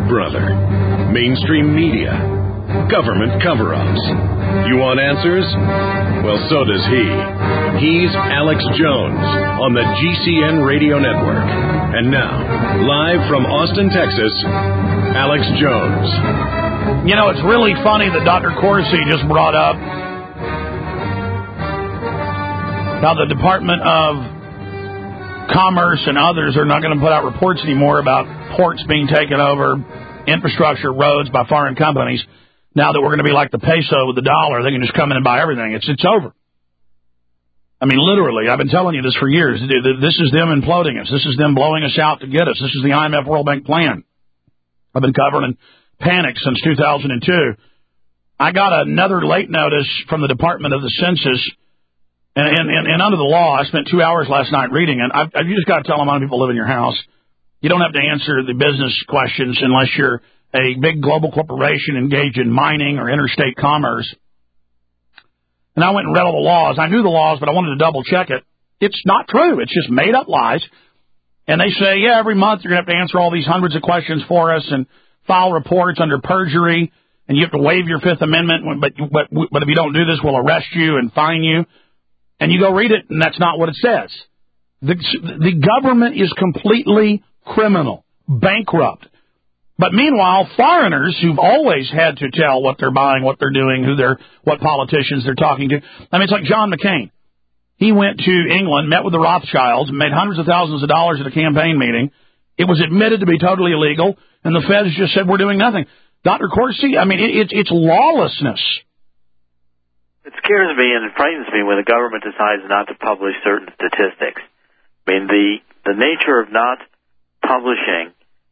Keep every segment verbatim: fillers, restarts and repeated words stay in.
brother. Mainstream media. Government cover-ups. You want answers? Well, so does he. He's Alex Jones on the G C N Radio Network. And now, live from Austin, Texas, Alex Jones. You know, it's really funny that Doctor Corsi just brought up how the Department of Commerce and others are not going to put out reports anymore about ports being taken over, infrastructure, roads by foreign companies. Now that we're going to be like the peso with the dollar, they can just come in and buy everything. It's it's over. I mean, literally, I've been telling you this for years. This is them imploding us. This is them blowing us out to get us. This is the I M F World Bank plan. I've been covering panic since two thousand two. I got another late notice from the Department of the Census. And, and, and, and under the law, I spent two hours last night reading it. I, I, you just got to tell them how many people live in your house. You don't have to answer the business questions unless you're a big global corporation engaged in mining or interstate commerce. And I went and read all the laws. I knew the laws, but I wanted to double check it. It's not true. It's just made up lies. And they say, yeah, every month you're going to have to answer all these hundreds of questions for us and file reports under perjury, and you have to waive your Fifth Amendment. But but but if you don't do this, we'll arrest you and fine you. And you go read it, and that's not what it says. The, the government is completely criminal, bankrupt. But meanwhile, foreigners who've always had to tell what they're buying, what they're doing, who they're, what politicians they're talking to. I mean, it's like John McCain. He went to England, met with the Rothschilds, made hundreds of thousands of dollars at a campaign meeting. It was admitted to be totally illegal, and the feds just said, we're doing nothing. Doctor Corsi, I mean, it, it, it's lawlessness. It scares me and it frightens me when the government decides not to publish certain statistics. I mean, the the nature of not publishing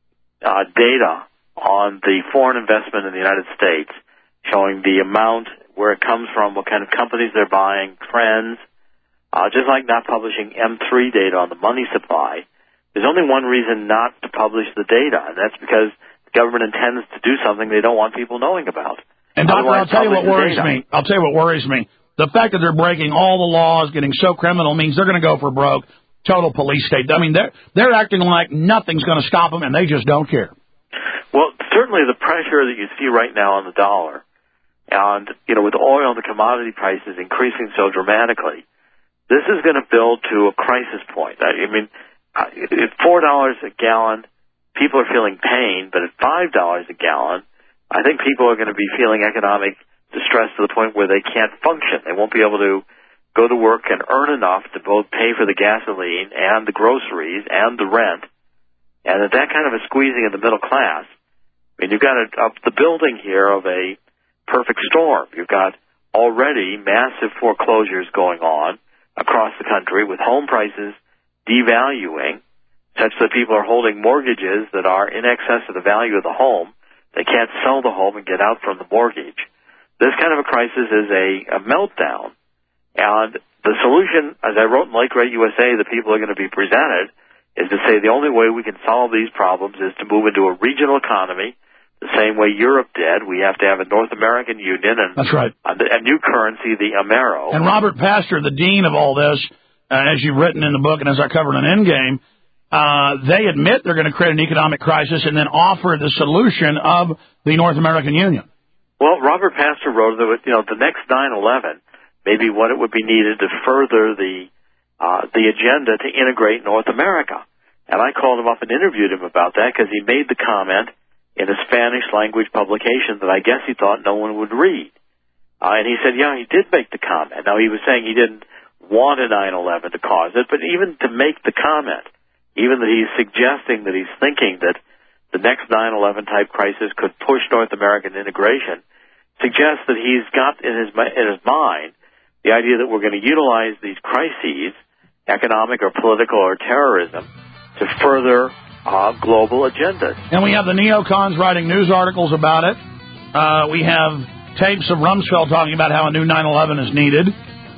uh, data on the foreign investment in the United States, showing the amount, where it comes from, what kind of companies they're buying, trends, uh, just like not publishing M three data on the money supply. There's only one reason not to publish the data, and that's because the government intends to do something they don't want people knowing about. And, Doctor, I'll tell you what worries me. I'll tell you what worries me. The fact that they're breaking all the laws, getting so criminal, means they're going to go for broke. Total police state. I mean, they're, they're acting like nothing's going to stop them, and they just don't care. Well, certainly the pressure that you see right now on the dollar, and, you know, with oil and the commodity prices increasing so dramatically, this is going to build to a crisis point. I mean, at four dollars a gallon, people are feeling pain, but at five dollars a gallon, I think people are going to be feeling economic distress to the point where they can't function. They won't be able to go to work and earn enough to both pay for the gasoline and the groceries and the rent. And at that kind of a squeezing of the middle class, I mean, you've got a, a, the building here of a perfect storm. You've got already massive foreclosures going on across the country with home prices devaluing such that people are holding mortgages that are in excess of the value of the home. They can't sell the home and get out from the mortgage. This kind of a crisis is a, a meltdown. And the solution, as I wrote in Lake Rate U S A, the people are going to be presented, is to say the only way we can solve these problems is to move into a regional economy, the same way Europe did. We have to have a North American Union and That's right. a, a new currency, the Amero. And Robert Pastor, the dean of all this, uh, as you've written in the book and as I covered in Endgame, Uh, they admit they're going to create an economic crisis and then offer the solution of the North American Union. Well, Robert Pastor wrote that, you know, the next nine eleven may be what it would be needed to further the uh, the agenda to integrate North America. And I called him up and interviewed him about that because he made the comment in a Spanish language publication that I guess he thought no one would read. Uh, and he said, yeah, he did make the comment. Now, he was saying he didn't want a nine eleven to cause it, but even to make the comment, even that he's suggesting that he's thinking that the next nine eleven type crisis could push North American integration, suggests that he's got in his in his mind the idea that we're going to utilize these crises, economic or political or terrorism, to further uh, global agendas. And we have the neocons writing news articles about it. Uh, we have tapes of Rumsfeld talking about how a new nine eleven is needed.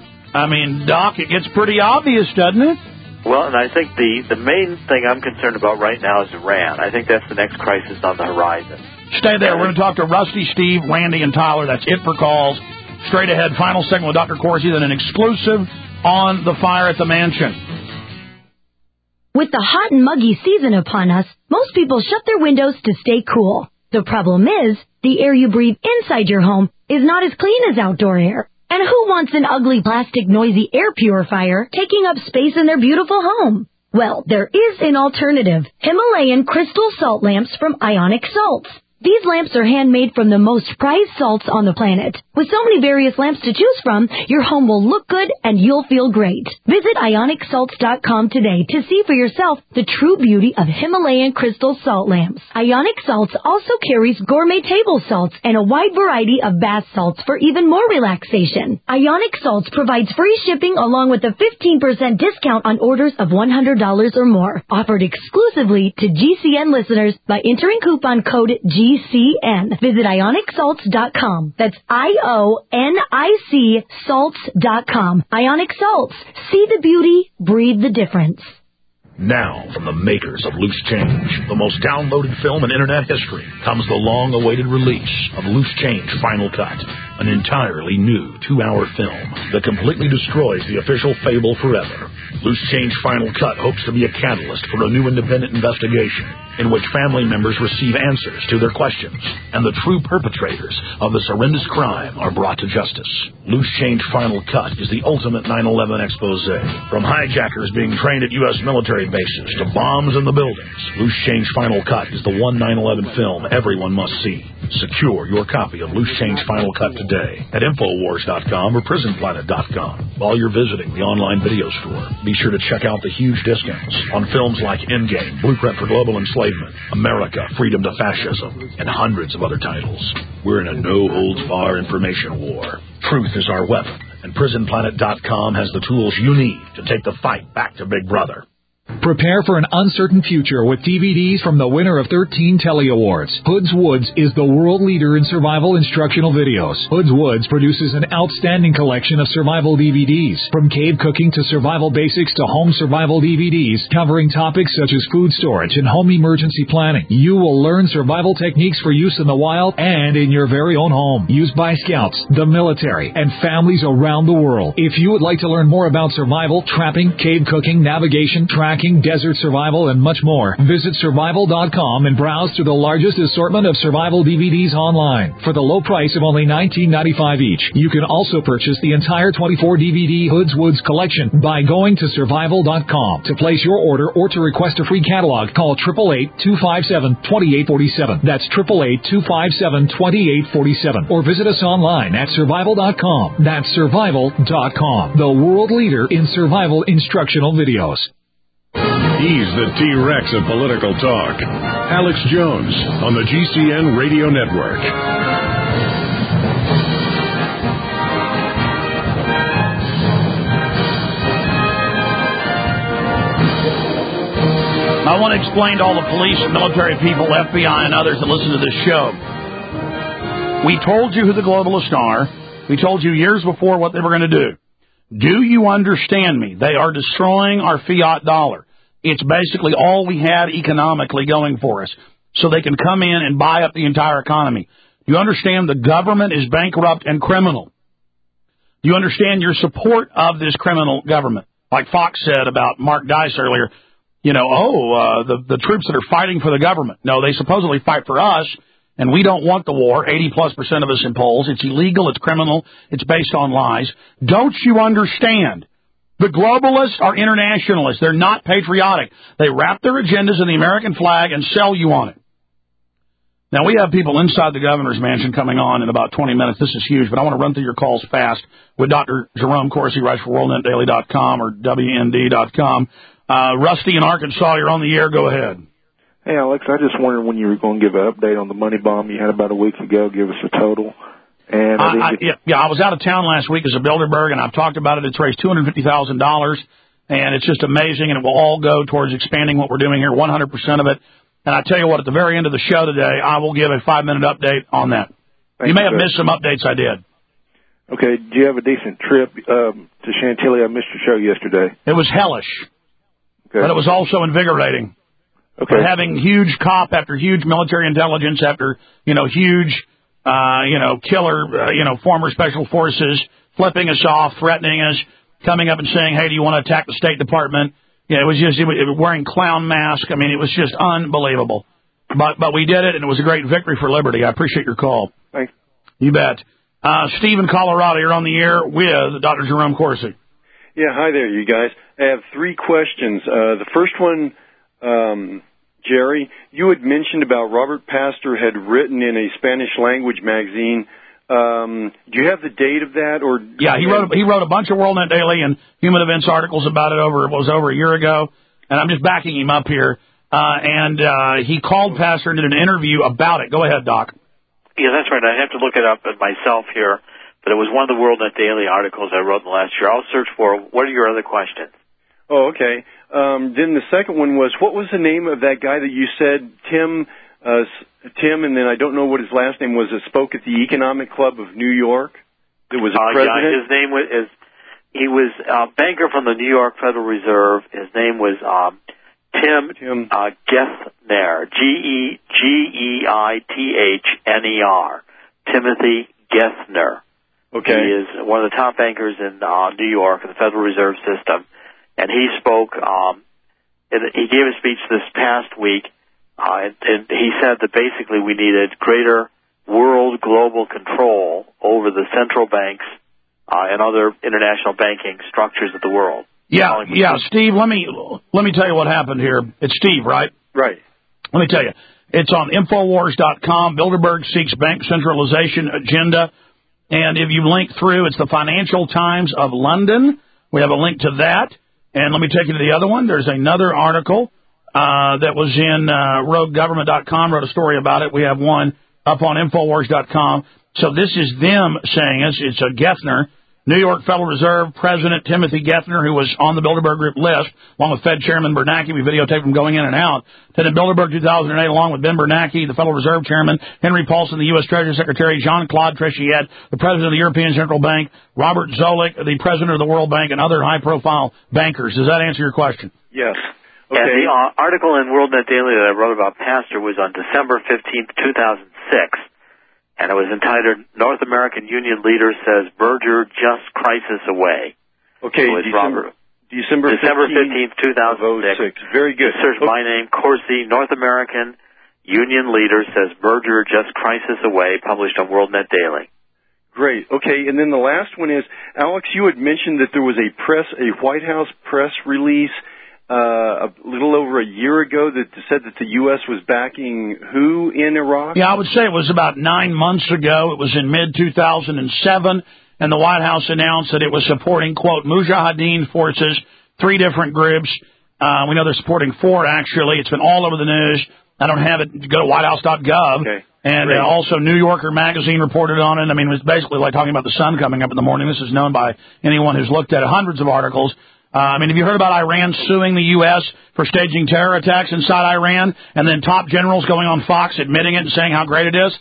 I mean, Doc, it gets pretty obvious, doesn't it? Well, and I think the, the main thing I'm concerned about right now is Iran. I think that's the next crisis on the horizon. Stay there. We're going to talk to Rusty, Steve, Randy, and Tyler. That's it for calls. Straight ahead, final segment with Doctor Corsi, then an exclusive on the fire at the mansion. With the hot and muggy season upon us, most people shut their windows to stay cool. The problem is, the air you breathe inside your home is not as clean as outdoor air. And who wants an ugly, plastic, noisy air purifier taking up space in their beautiful home? Well, there is an alternative. Himalayan crystal salt lamps from Ionic Salts. These lamps are handmade from the most prized salts on the planet. With so many various lamps to choose from, your home will look good and you'll feel great. Visit ionic salts dot com today to see for yourself the true beauty of Himalayan crystal salt lamps. Ionic Salts also carries gourmet table salts and a wide variety of bath salts for even more relaxation. Ionic Salts provides free shipping along with a fifteen percent discount on orders of one hundred dollars or more. Offered exclusively to G C N listeners by entering coupon code G C N. Visit ionic salts dot com. That's I O N I C salts dot com. Ionic Salts. See the beauty, breathe the difference. Now, from the makers of Loose Change, the most downloaded film in Internet history, comes the long-awaited release of Loose Change Final Cut, an entirely new two-hour film that completely destroys the official fable forever. Loose Change Final Cut hopes to be a catalyst for a new independent investigation in which family members receive answers to their questions and the true perpetrators of this horrendous crime are brought to justice. Loose Change Final Cut is the ultimate nine eleven expose. From hijackers being trained at U S military bases to bombs in the buildings, Loose Change Final Cut is the one nine eleven film everyone must see. Secure your copy of Loose Change Final Cut today at infowars dot com or prison planet dot com. While you're visiting the online video store, be sure to check out the huge discounts on films like Endgame, Blueprint for Global Enslavement, America, Freedom to Fascism, and hundreds of other titles. We're in a no-holds-barred information war. Truth is our weapon, and prison planet dot com has the tools you need to take the fight back to Big Brother. Prepare for an uncertain future with D V Ds from the winner of thirteen Telly Awards. Hoods Woods is the world leader in survival instructional videos. Hoods Woods produces an outstanding collection of survival D V Ds, from cave cooking to survival basics to home survival D V Ds, covering topics such as food storage and home emergency planning. You will learn survival techniques for use in the wild and in your very own home, used by scouts, the military, and families around the world. If you would like to learn more about survival, trapping, cave cooking, navigation, tracking, desert survival, and much more, visit survival dot com and browse through the largest assortment of survival D V Ds online for the low price of only nineteen ninety-five each. You can also purchase the entire twenty-four D V D Hoods Woods collection by going to survival dot com. To place your order or to request a free catalog, call eight eight eight, two five seven, two eight four seven. That's eight eight eight, two five seven, two eight four seven. Or visit us online at survival dot com. That's survival dot com, the world leader in survival instructional videos. He's the T-Rex of political talk. Alex Jones on the G C N Radio Network. I want to explain to all the police, military people, F B I, and others that listen to this show. We told you who the globalists are. We told you years before what they were going to do. Do you understand me? They are destroying our fiat dollar. It's basically all we had economically going for us, so they can come in and buy up the entire economy. You understand the government is bankrupt and criminal. You understand your support of this criminal government. Like Fox said about Mark Dice earlier, you know, oh, uh, the, the troops that are fighting for the government. No, they supposedly fight for us, and we don't want the war, eighty plus percent of us in polls. It's illegal, it's criminal, it's based on lies. Don't you understand? The globalists are internationalists. They're not patriotic. They wrap their agendas in the American flag and sell you on it. Now, we have people inside the governor's mansion coming on in about twenty minutes. This is huge, but I want to run through your calls fast with Doctor Jerome Corsi, writes for world net daily dot com or W N D dot com. Uh, Rusty in Arkansas, you're on the air. Go ahead. Hey, Alex, I just wondered when you were going to give an update on the money bomb you had about a week ago. Give us a total. And I I, I, yeah, yeah, I was out of town last week as a Bilderberg, and I've talked about it. It's raised two hundred fifty thousand dollars, and it's just amazing, and it will all go towards expanding what we're doing here, one hundred percent of it. And I tell you what, at the very end of the show today, I will give a five-minute update on that. Thank you may you, have sir. missed some updates I did. Okay, did you have a decent trip um, to Chantilly? I missed your show yesterday. It was hellish, okay. But it was also invigorating. Okay. But having huge cop after huge military intelligence after, you know, huge... Uh, you know, killer, uh, you know, former special forces flipping us off, threatening us, coming up and saying, hey, do you want to attack the State Department? Yeah, it was just it was, it was wearing clown mask. I mean, it was just unbelievable. But but we did it, and it was a great victory for liberty. I appreciate your call. Thanks. You bet. Uh, Steve in Colorado, you're on the air with Doctor Jerome Corsi. Yeah, hi there, you guys. I have three questions. Uh, the first one, um, Jerry, you had mentioned about Robert Pastor had written in a Spanish language magazine. Um, do you have the date of that? Or yeah, he wrote he wrote a bunch of WorldNet Daily and Human Events articles about it over it was over a year ago, and I'm just backing him up here. Uh, and uh, he called Pastor and did an interview about it. Go ahead, Doc. Yeah, that's right. I have to look it up myself here, but it was one of the WorldNet Daily articles I wrote in the last year. I'll search for it. What are your other questions? Oh, okay. Um, then the second one was, what was the name of that guy that you said, Tim, uh, Tim, and then I don't know what his last name was, that spoke at the Economic Club of New York? That was a uh, president? Yeah, his name was, is, he was a banker from the New York Federal Reserve. His name was um, Tim, Tim. Uh, Gethner, G E G E I T H N E R, Timothy Gethner. Okay. He is one of the top bankers in uh, New York in the Federal Reserve System, and he spoke. Um, and he gave a speech this past week, uh, and, and he said that basically we needed greater world global control over the central banks uh, and other international banking structures of the world. Yeah, yeah, Steve. Let me let me tell you what happened here. It's Steve, right? Right. Let me tell you. It's on Infowars dot com. Bilderberg seeks bank centralization agenda. And if you link through, it's the Financial Times of London. We have a link to that. And let me take you to the other one. There's another article uh, that was in uh, rogue government dot com, wrote a story about it. We have one up on Infowars dot com. So this is them saying it's, it's a Gethner, New York Federal Reserve President Timothy Gethner, who was on the Bilderberg Group list, along with Fed Chairman Bernanke. We videotaped him going in and out. Attended Bilderberg two thousand eight, along with Ben Bernanke, the Federal Reserve Chairman, Henry Paulson, the U S Treasury Secretary, Jean-Claude Trichet, the President of the European Central Bank, Robert Zoellick, the President of the World Bank, and other high-profile bankers. Does that answer your question? Yes. Okay. And the uh, article in WorldNet Daily that I wrote about Pastor was on December fifteenth, two thousand six. And it was entitled, North American Union Leader Says Merger Just Crisis Away. Okay, December, December, December fifteenth, two thousand six. Very good. Search okay. My name, Corsi, North American Union Leader Says Merger Just Crisis Away, published on WorldNet Daily. Great. Okay, and then the last one is, Alex, you had mentioned that there was a press, a White House press release Uh, a little over a year ago that said that the U S was backing who in Iraq? Yeah, I would say it was about nine months ago. It was in mid two thousand seven, and the White House announced that it was supporting, quote, Mujahideen forces, three different groups. Uh, we know they're supporting four, actually. It's been all over the news. I don't have it. Go to white house dot gov. Okay. And uh, also New Yorker magazine reported on it. I mean, it was basically like talking about the sun coming up in the morning. This is known by anyone who's looked at it. Hundreds of articles. Uh, I mean, have you heard about Iran suing the U S for staging terror attacks inside Iran, and then top generals going on Fox admitting it and saying how great it is?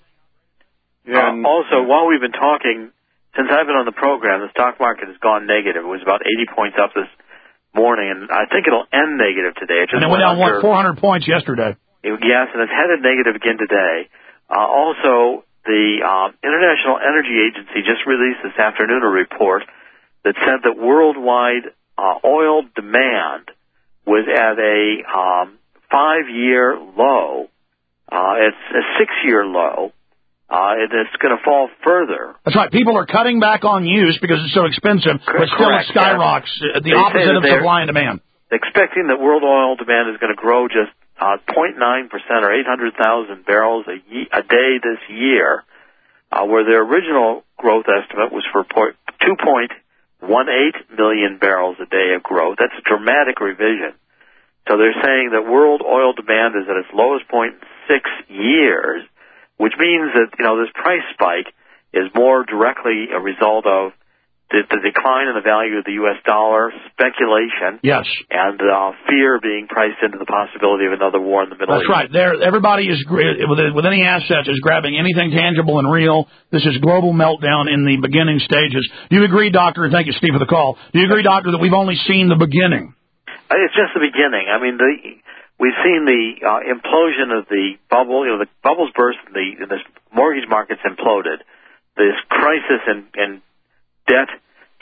Yeah. Uh, also, while we've been talking, since I've been on the program, the stock market has gone negative. It was about eighty points up this morning, and I think it'll end negative today. It just and it went down, what, four hundred points yesterday? It, yes, and it's headed negative again today. Uh, also, the um, International Energy Agency just released this afternoon a report that said that worldwide Uh, oil demand was at a um, five-year low. Uh, it's a six-year low, uh, and it's going to fall further. That's right. People are cutting back on use because it's so expensive, but still it skyrockets. Yeah. The they opposite of supply and demand. Expecting that world oil demand is going to grow just uh, zero point nine percent or eight hundred thousand barrels a, ye- a day this year, uh, where their original growth estimate was for two point one eight million barrels a day of growth. That's a dramatic revision. So they're saying that world oil demand is at its lowest point in six years, which means that, you know, this price spike is more directly a result of the, the decline in the value of the U S dollar, speculation, yes, and uh, fear being priced into the possibility of another war in the Middle That's East. That's right. There, everybody is with, with any assets is grabbing anything tangible and real. This is global meltdown in the beginning stages. Do you agree, Doctor? Thank you, Steve, for the call. Do you agree, Doctor, that we've only seen the beginning? It's just the beginning. I mean, the, we've seen the uh, implosion of the bubble. You know, the bubbles burst, and the, the mortgage markets imploded. This crisis in, in debt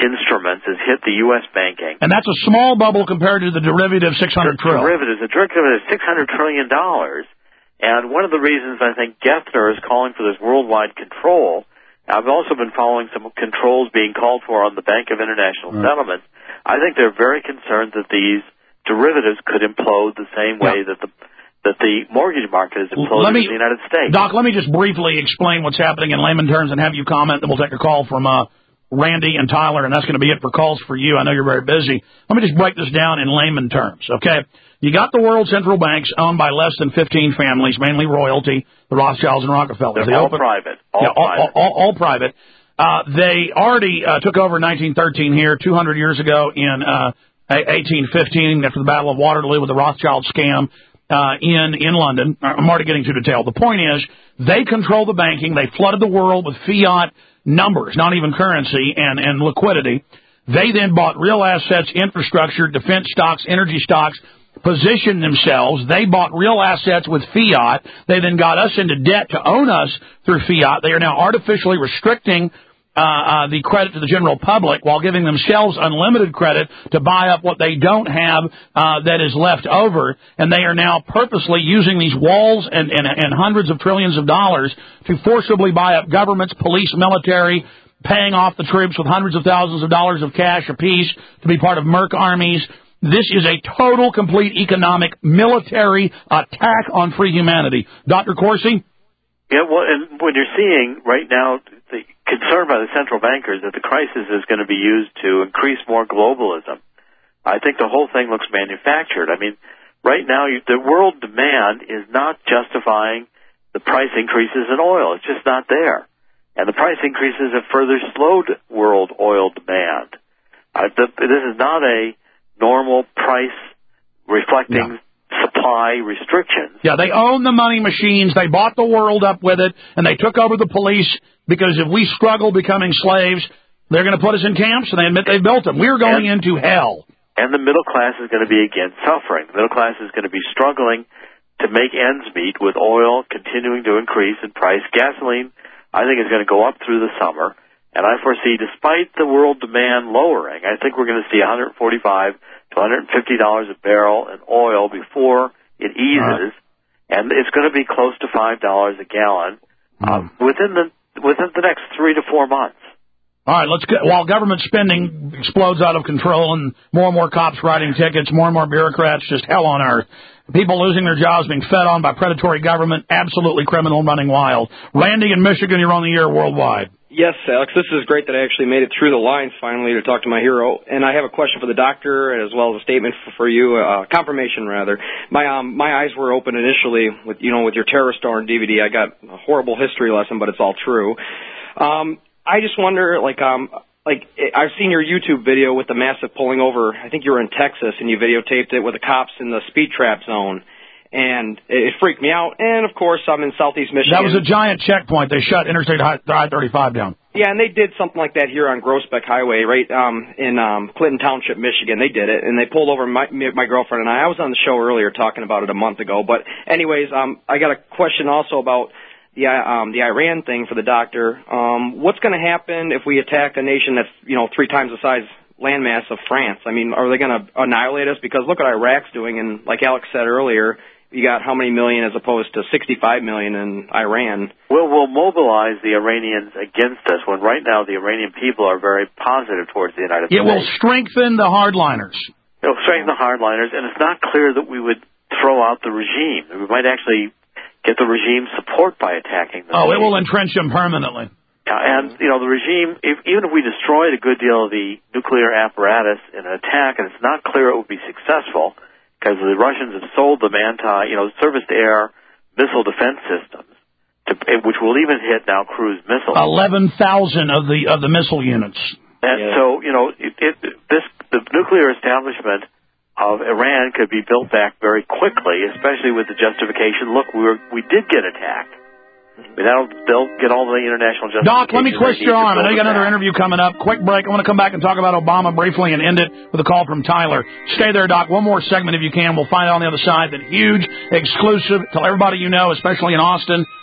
instruments has hit the U S banking. And that's a small bubble compared to the derivative six hundred trillion. Derivatives, the derivative is six hundred trillion dollars. And one of the reasons I think Geffner is calling for this worldwide control, I've also been following some controls being called for on the Bank of International right. Settlements. I think they're very concerned that these derivatives could implode the same way yeah. that the that the mortgage market is imploding me, in the United States. Doc, let me just briefly explain what's happening in layman terms and have you comment, then we'll take a call from uh, Randy and Tyler, and that's going to be it for calls for you. I know you're very busy. Let me just break this down in layman terms, okay? You got the world central banks owned by less than fifteen families, mainly royalty, the Rothschilds and Rockefellers. They're they all open, private. All yeah, private. All, all, all private. Uh, they already uh, took over in nineteen thirteen here, two hundred years ago in uh, eighteen fifteen after the Battle of Waterloo with the Rothschild scam uh, in, in London. I'm already getting too detailed. The point is they control the banking. They flooded the world with fiat numbers, not even currency, and, and liquidity. They then bought real assets, infrastructure, defense stocks, energy stocks, positioned themselves. They bought real assets with fiat. They then got us into debt to own us through fiat. They are now artificially restricting uh, uh, the credit to the general public while giving themselves unlimited credit to buy up what they don't have uh, that is left over. And they are now purposely using these walls and, and, and hundreds of trillions of dollars to forcibly buy up governments, police, military, paying off the troops with hundreds of thousands of dollars of cash apiece to be part of merc armies. This is a total, complete economic, military attack on free humanity. Doctor Corsi? Yeah, well, and when you're seeing right now the concern by the central bankers that the crisis is going to be used to increase more globalism, I think the whole thing looks manufactured. I mean, right now you, the world demand is not justifying the price increases in oil. It's just not there. And the price increases have further slowed world oil demand. Uh, the, this is not a normal price reflecting yeah. supply restrictions. Yeah, they own the money machines. They bought the world up with it, and they took over the police because if we struggle becoming slaves, they're going to put us in camps, and they admit they've built them. We're going and, into hell. And the middle class is going to be, again, suffering. The middle class is going to be struggling to make ends meet with oil continuing to increase in price. Gasoline, I think, is going to go up through the summer. And I foresee, despite the world demand lowering, I think we're going to see one forty-five to one fifty dollars a barrel in oil before it eases, right. And it's going to be close to five dollars a gallon mm. uh, within the within the next three to four months. All right, let's get, while government spending explodes out of control and more and more cops writing tickets, more and more bureaucrats, just hell on earth. People losing their jobs, being fed on by predatory government, absolutely criminal, running wild. Randy in Michigan, you're on the air worldwide. Yes, Alex, this is great that I actually made it through the lines finally to talk to my hero. And I have a question for the doctor as well as a statement for, for you, uh, confirmation rather. My um, my eyes were open initially with, you know, with your Terror Star D V D. I got a horrible history lesson, but it's all true. Um, I just wonder, like, um, like I've seen your YouTube video with the massive pulling over. I think you were in Texas and you videotaped it with the cops in the speed trap zone. And it freaked me out. And, of course, I'm in southeast Michigan. That was a giant checkpoint. They shut Interstate I thirty-five down. Yeah, and they did something like that here on Groesbeck Highway, right um, in um, Clinton Township, Michigan. They did it, and they pulled over my, my girlfriend and I. I was on the show earlier talking about it a month ago. But anyways, um, I got a question also about the um, the Iran thing for the doctor. Um, what's going to happen if we attack a nation that's, you know, three times the size landmass of France? I mean, are they going to annihilate us? Because look what Iraq's doing, and like Alex said earlier, you got how many million as opposed to sixty-five million in Iran? Well, we'll mobilize the Iranians against us when right now the Iranian people are very positive towards the United States. It will strengthen the hardliners. It will strengthen the hardliners, and it's not clear that we would throw out the regime. We might actually get the regime support by attacking them. Oh, it will entrench them permanently. Yeah, and, you know, the regime, if, even if we destroyed a good deal of the nuclear apparatus in an attack, and it's not clear it would be successful, because the Russians have sold them anti, you know, surface-to-air missile defense systems, to, which will even hit now cruise missiles. Eleven thousand of the of the missile units. And yeah. so, you know, it, it, this the nuclear establishment of Iran could be built back very quickly, especially with the justification. Look, we were we did get attacked. I mean, that'll, they'll get all the international justification. Doc, let me twist your arm. I know you got another interview coming up. Quick break. I want to come back and talk about Obama briefly and end it with a call from Tyler. Stay there, Doc. One more segment if you can. We'll find out on the other side that huge, exclusive, tell everybody you know, especially in Austin,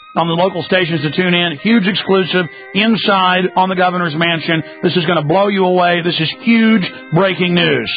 on the local stations to tune in. Huge exclusive inside on the governor's mansion. This is going to blow you away. This is huge breaking news.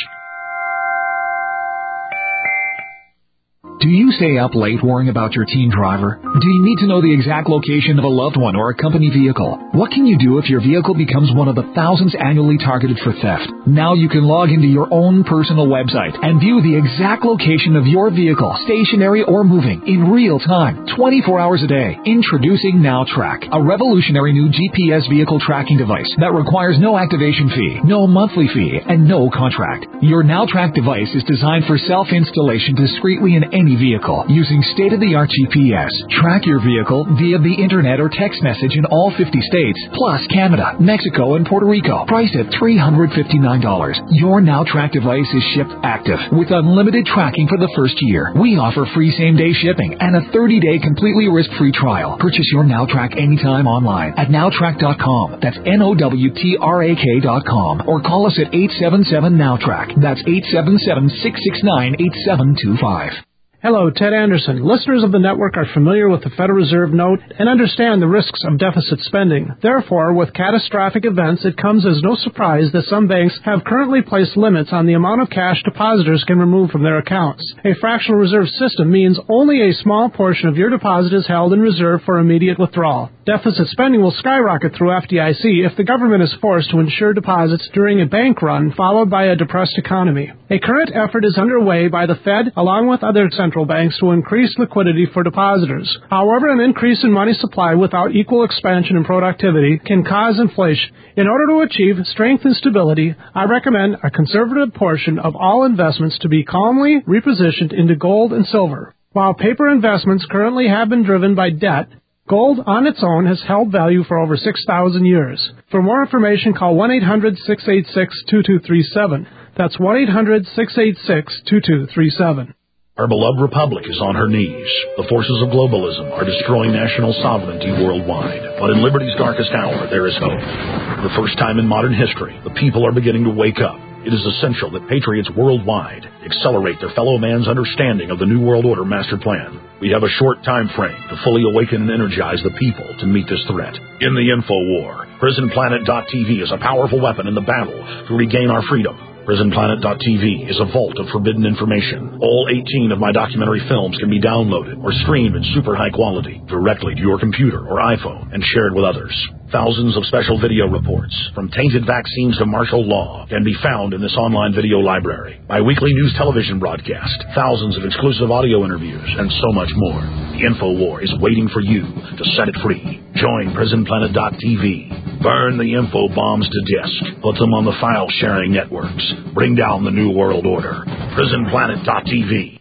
Do you stay up late worrying about your teen driver? Do you need to know the exact location of a loved one or a company vehicle? What can you do if your vehicle becomes one of the thousands annually targeted for theft? Now you can log into your own personal website and view the exact location of your vehicle, stationary or moving, in real time, twenty-four hours a day. Introducing NowTrack, a revolutionary new G P S vehicle tracking device that requires no activation fee, no monthly fee, and no contract. Your NowTrack device is designed for self-installation discreetly in any vehicle using state-of-the-art G P S. Track your vehicle via the internet or text message in all fifty states, plus Canada, Mexico, and Puerto Rico. Priced at three hundred fifty-nine dollars. Your NowTrack device is shipped active with unlimited tracking for the first year. We offer free same-day shipping and a thirty-day completely risk-free trial. Purchase your NowTrack anytime online at now track dot com. That's N O W T R A K dot com. Or call us at eight seven seven NowTrack. That's eight seven seven, six six nine, eight seven two five. Hello, Ted Anderson. Listeners of the network are familiar with the Federal Reserve note and understand the risks of deficit spending. Therefore, with catastrophic events, it comes as no surprise that some banks have currently placed limits on the amount of cash depositors can remove from their accounts. A fractional reserve system means only a small portion of your deposit is held in reserve for immediate withdrawal. Deficit spending will skyrocket through F D I C if the government is forced to insure deposits during a bank run followed by a depressed economy. A current effort is underway by the Fed along with other central banks to increase liquidity for depositors. However, an increase in money supply without equal expansion in productivity can cause inflation. In order to achieve strength and stability, I recommend a conservative portion of all investments to be calmly repositioned into gold and silver. While paper investments currently have been driven by debt, gold on its own has held value for over six thousand years. For more information, call one eight hundred, six eight six, two two three seven. That's one eight hundred, six eight six, two two three seven. Our beloved republic is on her knees. The forces of globalism are destroying national sovereignty worldwide. But in liberty's darkest hour, there is hope. For the first time in modern history, the people are beginning to wake up. It is essential that patriots worldwide accelerate their fellow man's understanding of the New World Order master plan. We have a short time frame to fully awaken and energize the people to meet this threat. In the info war, prison planet dot T V is a powerful weapon in the battle to regain our freedom. prison planet dot T V is a vault of forbidden information. All eighteen of my documentary films can be downloaded or streamed in super high quality directly to your computer or iPhone and shared with others. Thousands of special video reports, from tainted vaccines to martial law, can be found in this online video library. My weekly news television broadcast, thousands of exclusive audio interviews, and so much more. The info war is waiting for you to set it free. Join prison planet dot T V. Burn the info bombs to disk. Put them on the file-sharing networks. Bring down the New World Order. prison planet dot T V.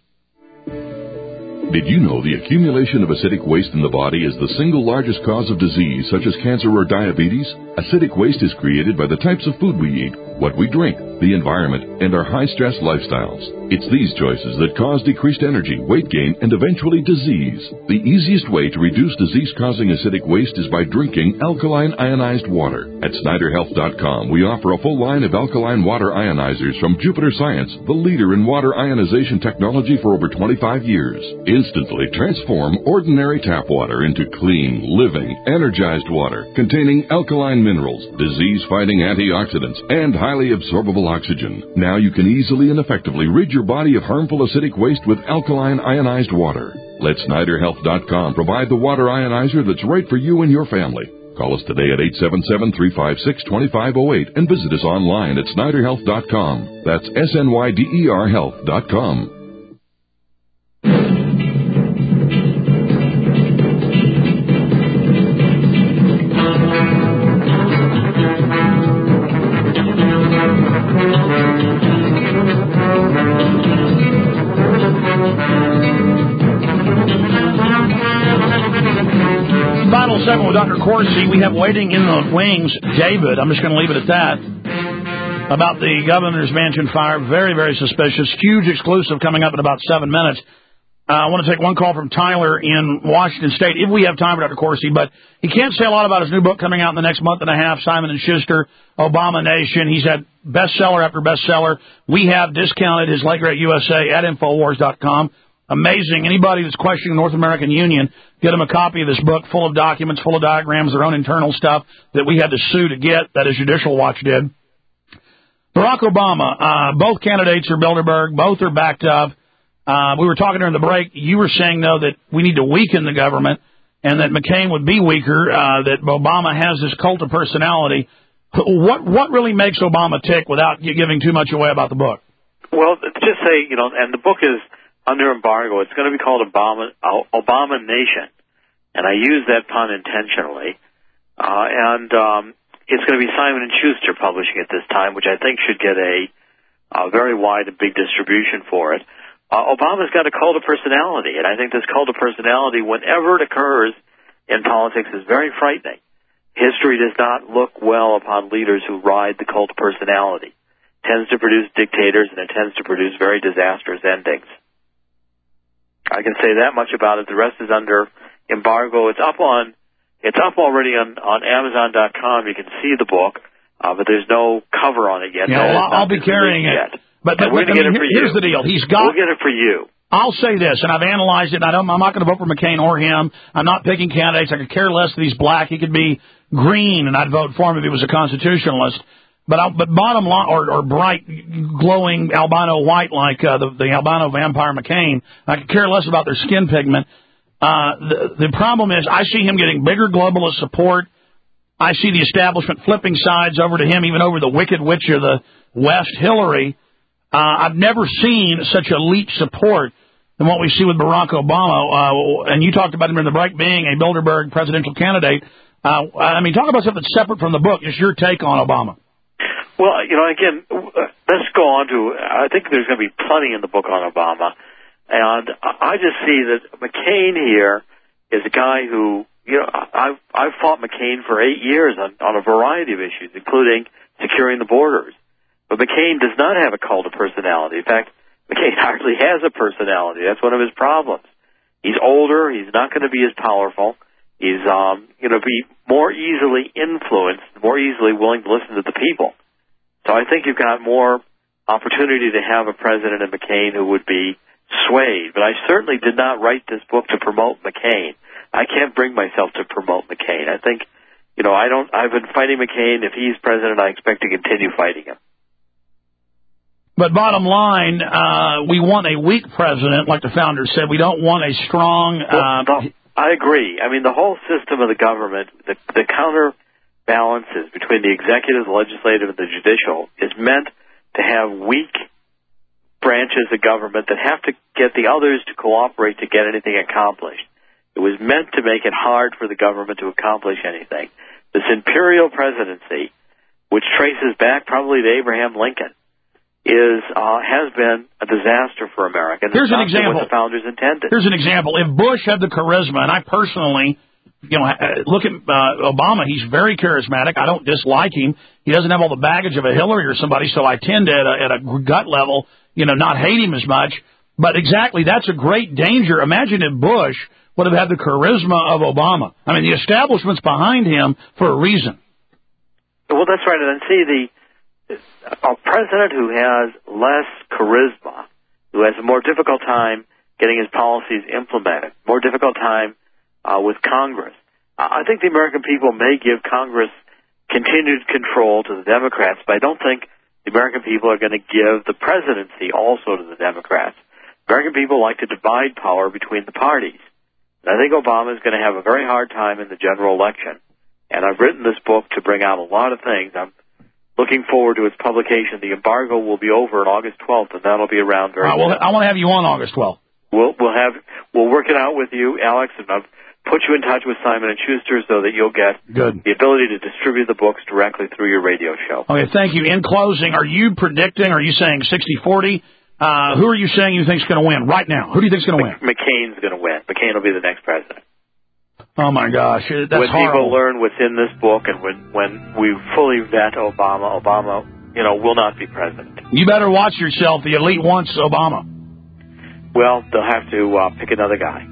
Did you know the accumulation of acidic waste in the body is the single largest cause of disease, such as cancer or diabetes? Acidic waste is created by the types of food we eat, what we drink, the environment, and our high-stress lifestyles. It's these choices that cause decreased energy, weight gain, and eventually disease. The easiest way to reduce disease-causing acidic waste is by drinking alkaline ionized water. At Snyder Health dot com, we offer a full line of alkaline water ionizers from Jupiter Science, the leader in water ionization technology for over twenty-five years. Instantly transform ordinary tap water into clean, living, energized water containing alkaline minerals, disease-fighting antioxidants, and highly absorbable oxygen. Now you can easily and effectively rid your body of harmful acidic waste with alkaline ionized water. Let Snyder Health dot com provide the water ionizer that's right for you and your family. Call us today at eight seven seven, three five six, two five zero eight and visit us online at Snyder Health dot com. That's S N Y D E R Health dot com. Final segment with Doctor Corsi. We have waiting in the wings, David. I'm just going to leave it at that. About the governor's mansion fire. Very, very suspicious. Huge exclusive coming up in about seven minutes. Uh, I want to take one call from Tyler in Washington State, if we have time for Doctor Corsi. But he can't say a lot about his new book coming out in the next month and a half, Simon and Schuster, Obama Nation. He's had bestseller after bestseller. We have discounted his late great U S A at Infowars dot com. Amazing. Anybody that's questioning the North American Union, get them a copy of this book full of documents, full of diagrams, their own internal stuff that we had to sue to get, that is Judicial Watch did. Barack Obama, uh, both candidates are Bilderberg, both are backed up. Uh, we were talking during the break. You were saying, though, that we need to weaken the government and that McCain would be weaker, uh, that Obama has this cult of personality. What what really makes Obama tick without giving too much away about the book? Well, just say, you know, and the book is under embargo. It's going to be called Obama, Obama Nation, and I use that pun intentionally. Uh, and um, it's going to be Simon and Schuster publishing at this time, which I think should get a, a very wide and big distribution for it. Uh, Obama's got a cult of personality, and I think this cult of personality, whenever it occurs in politics, is very frightening. History does not look well upon leaders who ride the cult of personality. It tends to produce dictators, and it tends to produce very disastrous endings. I can say that much about it. The rest is under embargo. It's up on, it's up already on, on Amazon dot com. You can see the book, uh, but there's no cover on it yet. Yeah, well, I'll, I'll be carrying it. Yet. But, but, we're but going to get I mean, it for here's you. the deal. He's got. We'll get it for you. I'll say this, and I've analyzed it, and I don't, I'm not going to vote for McCain or him. I'm not picking candidates. I could care less that he's black. He could be green, and I'd vote for him if he was a constitutionalist. But I, but bottom line, or, or bright, glowing albino white like uh, the, the albino vampire McCain, I could care less about their skin pigment. Uh, the, the problem is I see him getting bigger globalist support. I see the establishment flipping sides over to him, even over the wicked witch of the West, Hillary. Uh, I've never seen such elite support than what we see with Barack Obama. Uh, and you talked about him in the break being a Bilderberg presidential candidate. Uh, I mean, talk about something separate from the book. Just your take on Obama. Well, you know, again, let's go on to, I think there's going to be plenty in the book on Obama. And I just see that McCain here is a guy who, you know, I've, I've fought McCain for eight years on, on a variety of issues, including securing the borders. But McCain does not have a cult of personality. In fact, McCain hardly has a personality. That's one of his problems. He's older. He's not going to be as powerful. He's, um, you know, be more easily influenced, more easily willing to listen to the people. So I think you've got more opportunity to have a president in McCain who would be swayed. But I certainly did not write this book to promote McCain. I can't bring myself to promote McCain. I think, you know, I don't, I've been fighting McCain. If he's president, I expect to continue fighting him. But bottom line, uh, we want a weak president, like the founders said. We don't want a strong... Uh, well, the, I agree. I mean, the whole system of the government, the, the counterbalances between the executive, the legislative, and the judicial is meant to have weak branches of government that have to get the others to cooperate to get anything accomplished. It was meant to make it hard for the government to accomplish anything. This imperial presidency, which traces back probably to Abraham Lincoln, is uh, has been a disaster for America. Here's an example. What the founders intended. Here's an example. If Bush had the charisma, and I personally, you know, look at uh, Obama, he's very charismatic. I don't dislike him. He doesn't have all the baggage of a Hillary or somebody, so I tend to, at a, at a gut level, you know, not hate him as much. But exactly, that's a great danger. Imagine if Bush would have had the charisma of Obama. I mean, the establishment's behind him for a reason. Well, that's right. And then see, the a president who has less charisma, who has a more difficult time getting his policies implemented, more difficult time uh, with Congress. I think the American people may give Congress continued control to the Democrats, but I don't think the American people are going to give the presidency also to the Democrats. American people like to divide power between the parties. And I think Obama is going to have a very hard time in the general election. And I've written this book to bring out a lot of things. I'm looking forward to its publication. The embargo will be over on August twelfth, and that'll be around very soon. Well, I want to have you on August twelfth. We'll we'll have we'll work it out with you, Alex, and I've put you in touch with Simon and Schuster so that you'll get Good. the ability to distribute the books directly through your radio show. Okay, thank you. In closing, are you predicting? Are you saying sixty forty? Uh, who are you saying you think's going to win right now? Who do you think's going to win? McCain's going to win. McCain will be the next president. Oh, my gosh. That's when horrible. People learn what's in this book and when, when we fully vet Obama, Obama, you know, will not be president. You better watch yourself. The elite wants Obama. Well, they'll have to uh, pick another guy.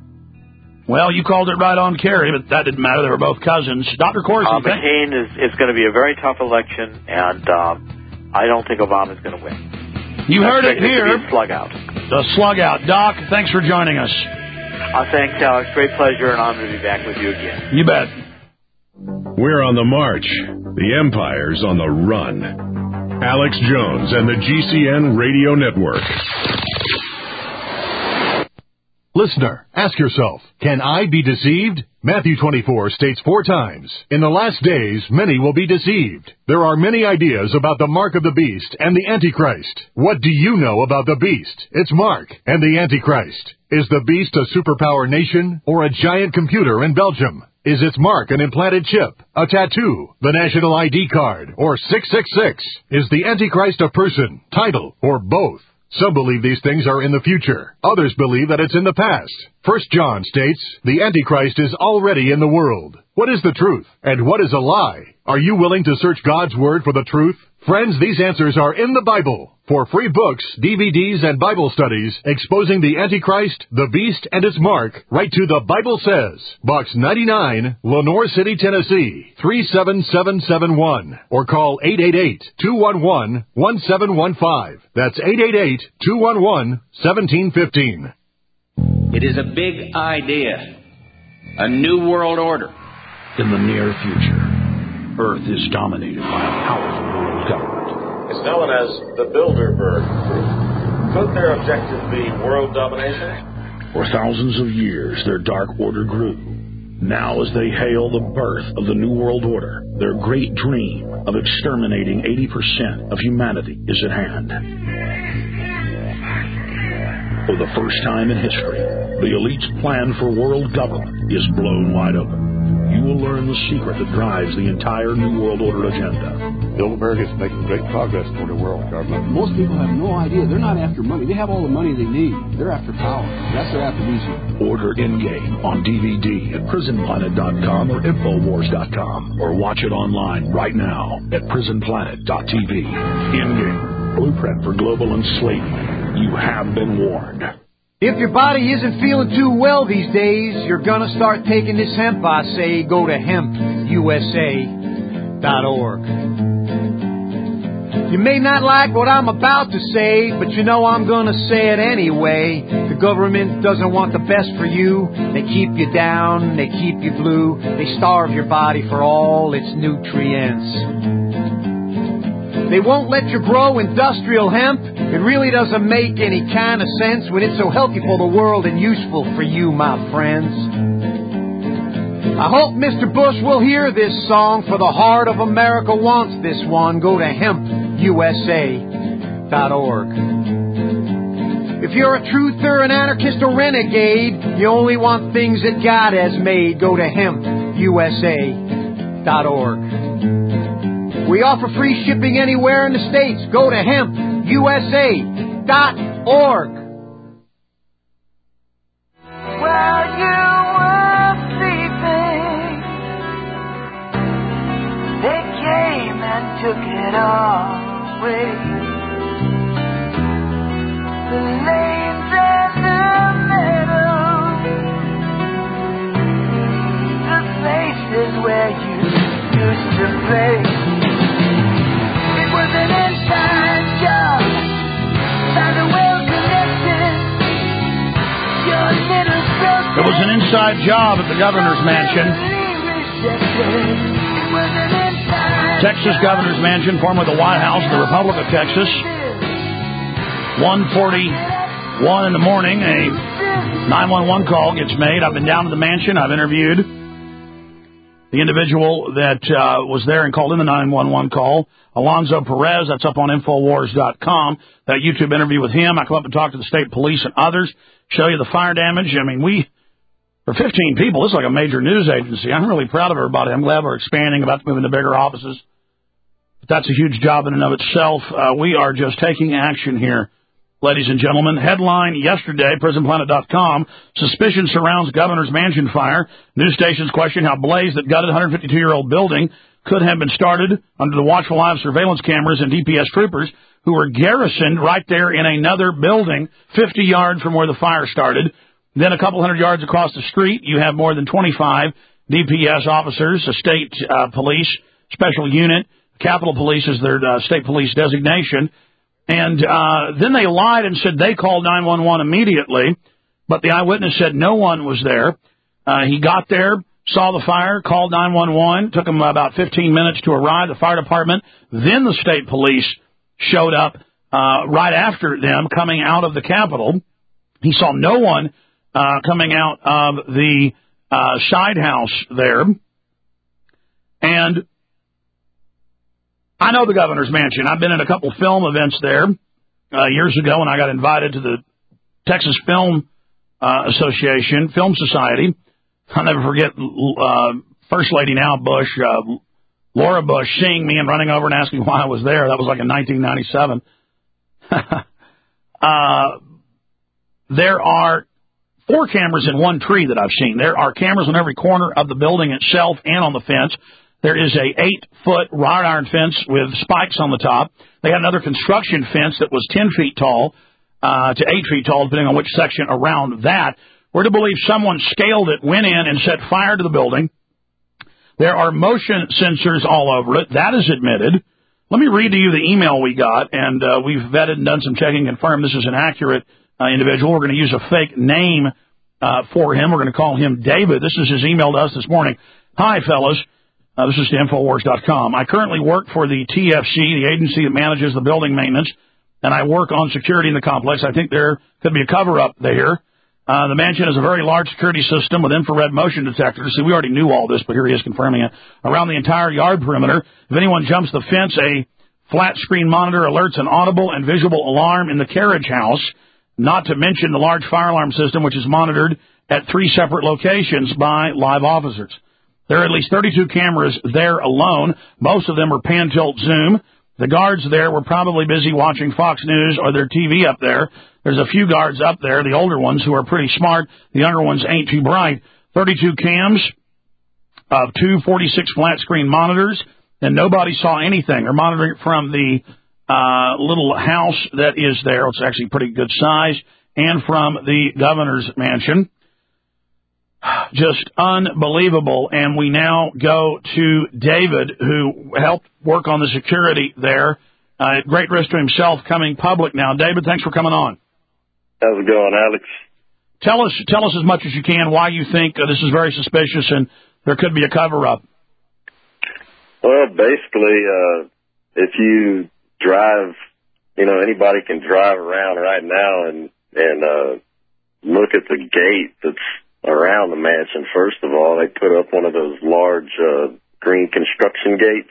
Well, you called it right on, Kerry, but that didn't matter. They were both cousins. Doctor Corsi, uh, McCain is, is going to be a very tough election, and uh, I don't think Obama's going to win. You heard it here. It slug out. The slug out. Doc, thanks for joining us. Uh, thanks, Alex. Great pleasure and honor to be back with you again. You bet. We're on the march. The Empire's on the run. Alex Jones and the G C N Radio Network. Listener, ask yourself, can I be deceived? Matthew twenty-four states four times, in the last days many will be deceived. There are many ideas about the mark of the beast and the Antichrist. What do you know about the beast, its mark, and the Antichrist? Is the beast a superpower nation or a giant computer in Belgium? Is its mark an implanted chip, a tattoo, the national I D card, or six six six? Is the Antichrist a person, title, or both? Some believe these things are in the future. Others believe that it's in the past. First John states, the Antichrist is already in the world. What is the truth? And what is a lie? Are you willing to search God's Word for the truth? Friends, these answers are in the Bible. For free books, D V Ds, and Bible studies exposing the Antichrist, the Beast, and its mark, write to The Bible Says, Box ninety-nine, Lenore City, Tennessee, three seven seven seven one, or call eight eight eight, two one one, one seven one five. That's eight eight eight, two one one, one seven one five. It is a big idea, a new world order. In the near future, Earth is dominated by a powerful world government. It's known as the Bilderberg Group. Could their objective be world domination? For thousands of years, their dark order grew. Now, as they hail the birth of the New World Order, their great dream of exterminating eighty percent of humanity is at hand. For the first time in history, the elite's plan for world government is blown wide open. You will learn the secret that drives the entire New World Order agenda. Bilderberg is making great progress toward a world government. Most people have no idea. They're not after money. They have all the money they need. They're after power. That's their after Order Endgame on D V D at prison planet dot com or infowars dot com, or watch it online right now at prison planet dot t v. Endgame, blueprint for global enslavement. You have been warned. If your body isn't feeling too well these days, you're gonna start taking this hemp, I say. Go to hemp U S A dot org. You may not like what I'm about to say, but you know I'm gonna say it anyway. The government doesn't want the best for you. They keep you down, they keep you blue. They starve your body for all its nutrients. They won't let you grow industrial hemp. It really doesn't make any kind of sense when it's so healthy for the world and useful for you, my friends. I hope Mister Bush will hear this song, for the heart of America wants this one. Go to hemp U S A dot org. If you're a truther, an anarchist, or renegade, you only want things that God has made. Go to hemp U S A dot org. We offer free shipping anywhere in the States. Go to hemp U S A dot org. While you were sleeping, they came and took it all away. The lanes and the meadows, the places where you used to play. An inside job, found a well-connected, your little brother. It was an inside job at the governor's mansion. Texas governor's mansion, formerly the White House of the Republic of Texas. one forty-one in the morning, a nine one one call gets made. I've been down to the mansion. I've interviewed the individual that uh, was there and called in the nine one one call, Alonzo Perez. That's up on infowars dot com. That YouTube interview with him. I come up and talk to the state police and others, show you the fire damage. I mean, we, for fifteen people, this is like a major news agency. I'm really proud of everybody. I'm glad we're expanding, about to move into bigger offices. But that's a huge job in and of itself. Uh, we are just taking action here, ladies and gentlemen. Headline yesterday, prison planet dot com, suspicion surrounds governor's mansion fire. News stations question how blaze that gutted one hundred fifty-two-year-old building could have been started under the watchful eye of surveillance cameras and D P S troopers who were garrisoned right there in another building fifty yards from where the fire started. Then a couple hundred yards across the street, you have more than twenty-five D P S officers, a state uh, police special unit. Capitol Police is their uh, state police designation. And uh, then they lied and said they called nine one one immediately, but the eyewitness said no one was there. Uh, he got there, saw the fire, called nine one one, took him about fifteen minutes to arrive, the fire department. Then the state police showed up uh, right after them coming out of the Capitol. He saw no one uh, coming out of the uh, side house there. And I know the governor's mansion. I've been at a couple film events there uh, years ago when I got invited to the Texas Film uh, Association, Film Society. I'll never forget uh, First Lady now Bush, uh, Laura Bush, seeing me and running over and asking why I was there. That was like in nineteen ninety-seven. uh, there are four cameras in one tree that I've seen. There are cameras on every corner of the building itself and on the fence. There is a eight-foot wrought iron fence with spikes on the top. They had another construction fence that was ten feet tall uh, to eight feet tall, depending on which section around that. We're to believe someone scaled it, went in, and set fire to the building. There are motion sensors all over it. That is admitted. Let me read to you the email we got, and uh, we've vetted and done some checking and confirmed this is an accurate uh, individual. We're going to use a fake name uh, for him. We're going to call him David. This is his email to us this morning. Hi, fellas. Uh, this is to Infowars dot com. I currently work for the T F C, the agency that manages the building maintenance, and I work on security in the complex. I think there could be a cover-up there. Uh, the mansion has a very large security system with infrared motion detectors. See, we already knew all this, but here he is confirming it. Around the entire yard perimeter, if anyone jumps the fence, a flat-screen monitor alerts an audible and visual alarm in the carriage house, not to mention the large fire alarm system, which is monitored at three separate locations by live officers. There are at least thirty-two cameras there alone. Most of them are pan-tilt-zoom. The guards there were probably busy watching Fox News or their T V up there. There's a few guards up there, the older ones, who are pretty smart. The younger ones ain't too bright. thirty-two cams of two forty-six flat-screen monitors, and nobody saw anything. They're monitoring it from the uh, little house that is there. It's actually pretty good size, and from the governor's mansion. Just unbelievable. And we now go to David, who helped work on the security there, uh, at great risk to himself, coming public now. David, thanks for coming on. How's it going, Alex? Tell us, tell us as much as you can why you think uh, this is very suspicious and there could be a cover-up. Well, basically, uh, if you drive, you know, anybody can drive around right now and and uh, look at the gate that's around the mansion. First of all, they put up one of those large uh, green construction gates.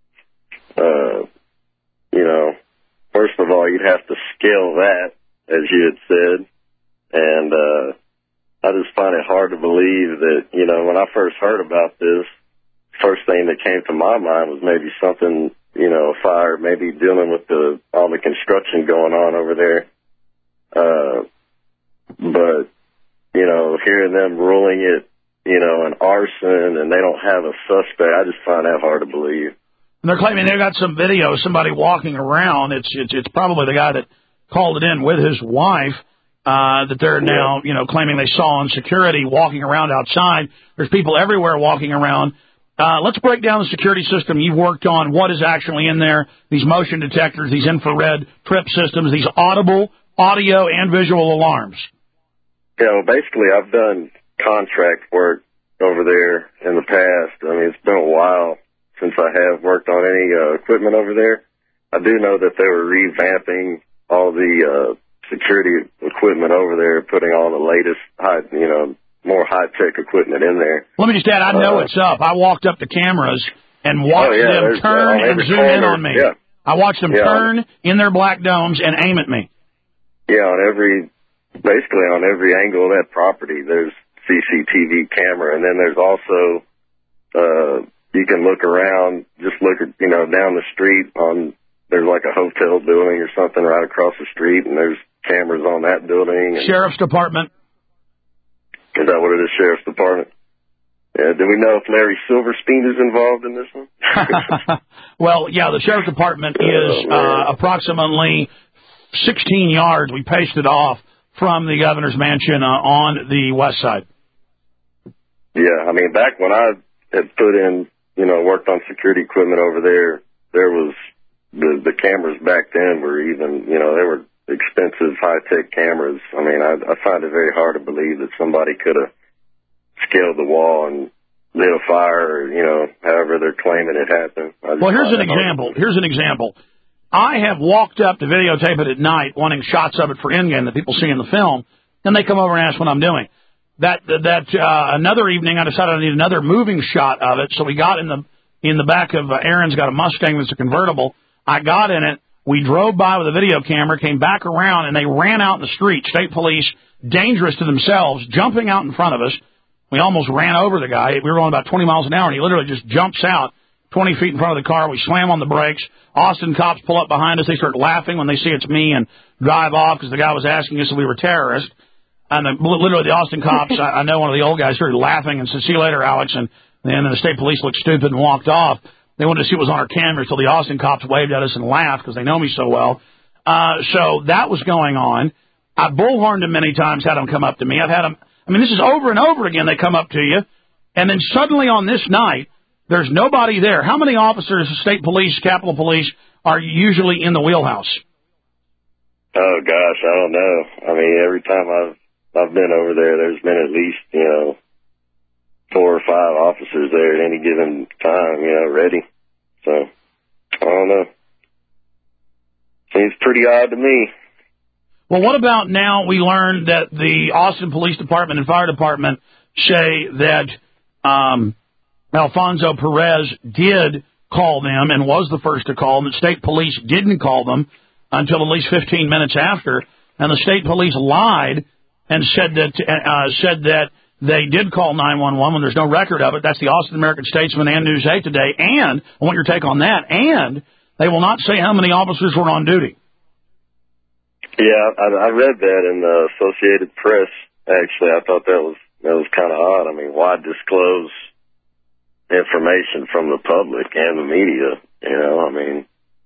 Uh, you know, first of all, you'd have to scale that, as you had said, and uh, I just find it hard to believe that, you know, when I first heard about this, first thing that came to my mind was maybe something, you know, a fire, maybe dealing with the all the construction going on over there. Uh, but you know, hearing them ruling it, you know, an arson, and they don't have a suspect, I just find that hard to believe. And they're claiming they've got some video of somebody walking around. It's it's it's probably the guy that called it in with his wife uh, that they're now, you know, claiming they saw on security walking around outside. There's people everywhere walking around. Uh, let's break down the security system you've worked on. What is actually in there? These motion detectors, these infrared trip systems, these audible, audio, and visual alarms. Yeah, well, basically, I've done contract work over there in the past. I mean, it's been a while since I have worked on any uh, equipment over there. I do know that they were revamping all the uh, security equipment over there, putting all the latest, high, you know, more high-tech equipment in there. Let me just add, I know uh, it's up. I walked up to cameras and watched oh, yeah, them turn and zoom corner, in on me. Yeah. I watched them yeah, turn on, in their black domes and aim at me. Yeah, on every, basically on every angle of that property, there's C C T V camera, and then there's also, uh, you can look around, just look at, you know, down the street on, there's like a hotel building or something right across the street, and there's cameras on that building. And, Sheriff's Department. Is that what it is, Sheriff's Department? Yeah, do we know if Larry Silverstein is involved in this one? Well, yeah, the Sheriff's Department is uh, approximately sixteen yards. We pasted off from the governor's mansion uh, on the west side. Yeah, I mean, back when I had put in, you know, worked on security equipment over there, there was the the cameras back then were even, you know, they were expensive, high-tech cameras. I mean, I, I find it very hard to believe that somebody could have scaled the wall and lit a fire, or, you know, however they're claiming it happened. Well, here's an example. Here's an example. I have walked up to videotape it at night, wanting shots of it for Endgame that people see in the film, and they come over and ask what I'm doing. That that uh, another evening, I decided I need another moving shot of it, so we got in the in the back of uh, Aaron's got a Mustang that's a convertible. I got in it. We drove by with a video camera, came back around, and they ran out in the street. State police, dangerous to themselves, jumping out in front of us. We almost ran over the guy. We were going about twenty miles an hour, and he literally just jumps out twenty feet in front of the car. We slam on the brakes. Austin cops pull up behind us. They start laughing when they see it's me and drive off because the guy was asking us if we were terrorists. And the, literally the Austin cops, I, I know one of the old guys started laughing and said, see you later, Alex. And then the state police looked stupid and walked off. They wanted to see what was on our cameras, so the Austin cops waved at us and laughed because they know me so well. Uh, so that was going on. I bullhorned them many times, had them come up to me. I've had them, I mean, this is over and over again. They come up to you. And then suddenly on this night, there's nobody there. How many officers of state police, Capitol Police, are usually in the wheelhouse? Oh, gosh, I don't know. I mean, every time I've I've been over there, there's been at least, you know, four or five officers there at any given time, you know, ready. So, I don't know. Seems pretty odd to me. Well, what about now we learned that the Austin Police Department and Fire Department say that um, Alfonso Perez did call them and was the first to call them, that state police didn't call them until at least fifteen minutes after, and the state police lied and said that uh, said that they did call nine one one when there's no record of it. That's the Austin American Statesman and News eight today. And I want your take on that. And they will not say how many officers were on duty. Yeah, I, I read that in the Associated Press. Actually, I thought that was that was kind of odd. I mean, why disclose information from the public and the media? You know, I mean,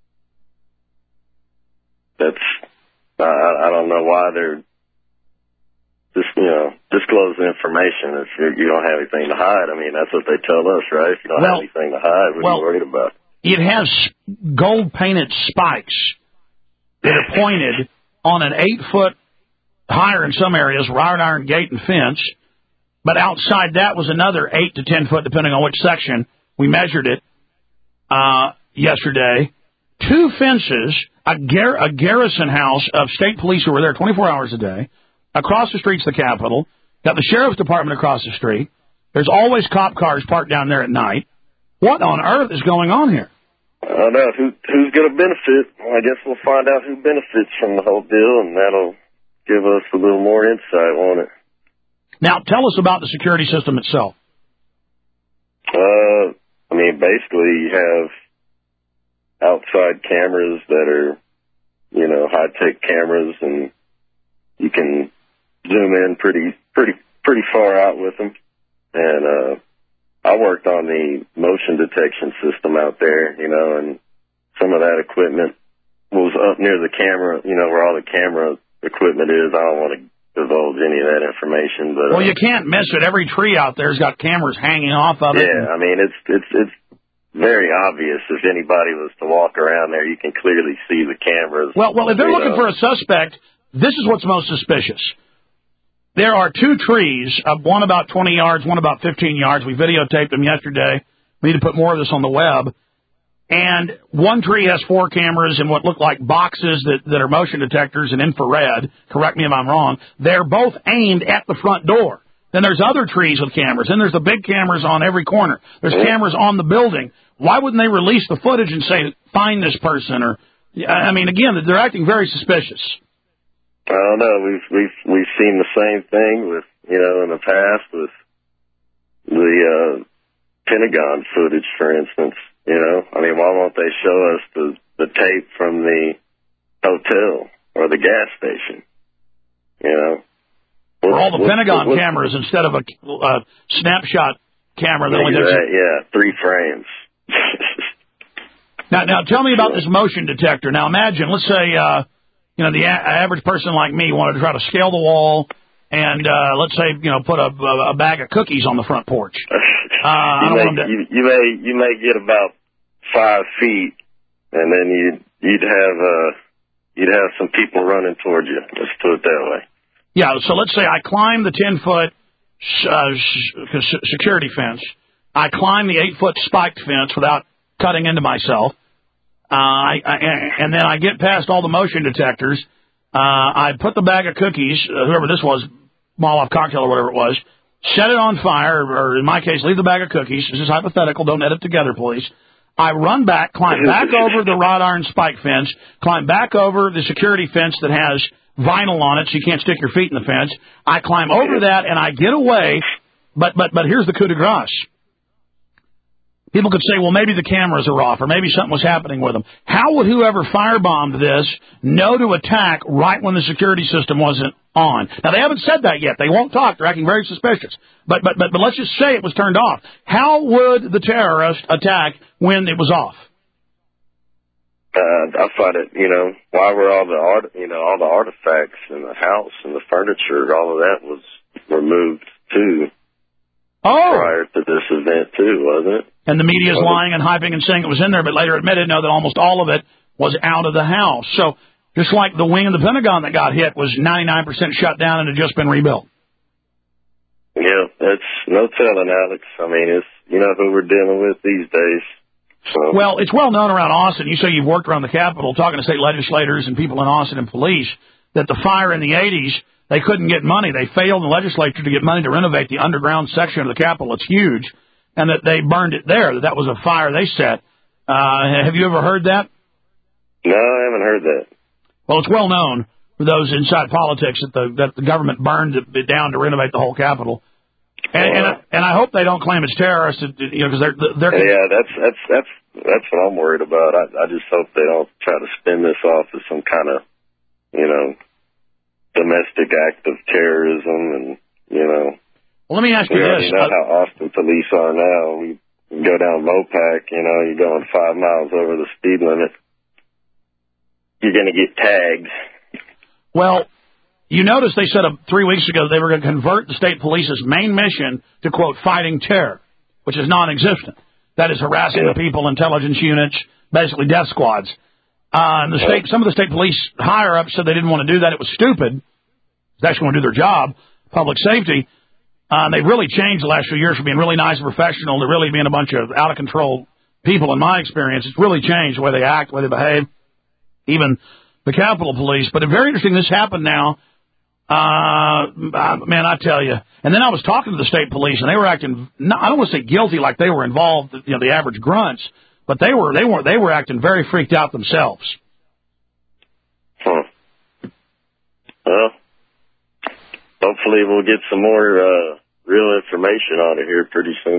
that's I, I don't know why they're just, you know, disclose the information if you're, you don't have anything to hide. I mean, that's what they tell us, right? If you don't well, have anything to hide, what well, are you worried about? It has gold-painted spikes that are pointed on an eight-foot, higher in some areas, wrought iron gate and fence. But outside that was another eight to ten foot, depending on which section. We measured it uh, yesterday. Two fences, a, gar- a garrison house of state police who were there twenty-four hours a day. Across the street's the Capitol. Got the sheriff's department across the street. There's always cop cars parked down there at night. What on earth is going on here? I don't know. Who, who's going to benefit? Well, I guess we'll find out who benefits from the whole deal, and that'll give us a little more insight on it. Now, tell us about the security system itself. Uh, I mean, basically, you have outside cameras that are, you know, high-tech cameras, and you can zoom in pretty, pretty, pretty far out with them. And, uh, I worked on the motion detection system out there, you know, and some of that equipment was up near the camera, you know, where all the camera equipment is. I don't want to divulge any of that information, but. Well, uh, you can't miss it. Every tree out there's got cameras hanging off of it. Yeah, I mean, it's, it's, it's very obvious. If anybody was to walk around there, you can clearly see the cameras. Well, well, if they're you looking know. for a suspect, this is what's most suspicious. There are two trees, uh, one about twenty yards, one about fifteen yards. We videotaped them yesterday. We need to put more of this on the web. And one tree has four cameras and what look like boxes that, that are motion detectors and infrared. Correct me if I'm wrong. They're both aimed at the front door. Then there's other trees with cameras. Then there's the big cameras on every corner. There's cameras on the building. Why wouldn't they release the footage and say, find this person? Or, I mean, again, they're acting very suspicious. I don't know. We've we've we've seen the same thing with, you know, in the past with the uh, Pentagon footage, for instance. You know, I mean, why won't they show us the the tape from the hotel or the gas station? You know, or all the what, Pentagon what, cameras instead of a uh, snapshot camera. That only that, yeah, three frames. now, now tell me about this motion detector. Now, imagine, let's say. Uh, You know, the a- average person like me wanted to try to scale the wall and, uh, let's say, you know, put a, a bag of cookies on the front porch. Uh, I you, don't may, want to... you, you may you may get about five feet and then you'd you'd have uh you'd have some people running towards you. Let's put it that way. Yeah. So let's say I climb the ten foot uh, security fence. I climb the eight foot spiked fence without cutting into myself. Uh, I, I, and then I get past all the motion detectors. Uh, I put the bag of cookies, uh, whoever this was, Molotov cocktail or whatever it was, set it on fire, or in my case, leave the bag of cookies. This is hypothetical. Don't edit together, please. I run back, climb back over the wrought iron spike fence, climb back over the security fence that has vinyl on it so you can't stick your feet in the fence. I climb over that, and I get away, but but but here's the coup de grace. People could say, well, maybe the cameras are off, or maybe something was happening with them. How would whoever firebombed this know to attack right when the security system wasn't on? Now, they haven't said that yet. They won't talk. They're acting very suspicious. But but but, but let's just say it was turned off. How would the terrorist attack when it was off? Uh, I find it, you know, why were all the art, you know, all the artifacts in the house and the furniture, all of that was removed too. Oh. Prior to this event too, wasn't it? And the media's lying and hyping and saying it was in there, but later admitted, no, that almost all of it was out of the house. So just like the wing of the Pentagon that got hit was ninety-nine percent shut down and had just been rebuilt. Yeah, it's no telling, Alex. I mean, it's, you know, who we're dealing with these days. So. Well, it's well known around Austin. You say you've worked around the Capitol talking to state legislators and people in Austin and police that the fire in the eighties, they couldn't get money. They failed in the legislature to get money to renovate the underground section of the Capitol. It's huge. And that they burned it there, that that was a fire they set. Uh, have you ever heard that? No, I haven't heard that. Well, it's well known for those inside politics that the that the government burned it down to renovate the whole Capitol. And well, and, I, and I hope they don't claim it's terrorists, you know, because they're they're. Yeah, that's that's that's that's what I'm worried about. I I just hope they don't try to spin this off as some kind of, you know, domestic act of terrorism, and you know. Well, let me ask you we this. We already know how Austin police are now. We go down Mopac, you know, you're going five miles over the speed limit. You're going to get tagged. Well, you notice they said uh, three weeks ago they were going to convert the state police's main mission to, quote, fighting terror, which is non-existent. That is harassing yeah. the people, intelligence units, basically death squads. Uh, and the state, some of the state police higher-ups said they didn't want to do that. It was stupid. They actually want to do their job, public safety. Uh, they've really changed the last few years from being really nice and professional to really being a bunch of out-of-control people, in my experience. It's really changed the way they act, the way they behave, even the Capitol Police. But it's very interesting this happened now. Uh, man, I tell you. And then I was talking to the state police, and they were acting, not, I don't want to say guilty like they were involved, you know, the average grunts, but they were, they were, they were acting very freaked out themselves. Huh. Well, hopefully we'll get some more uh, real information on it here pretty soon.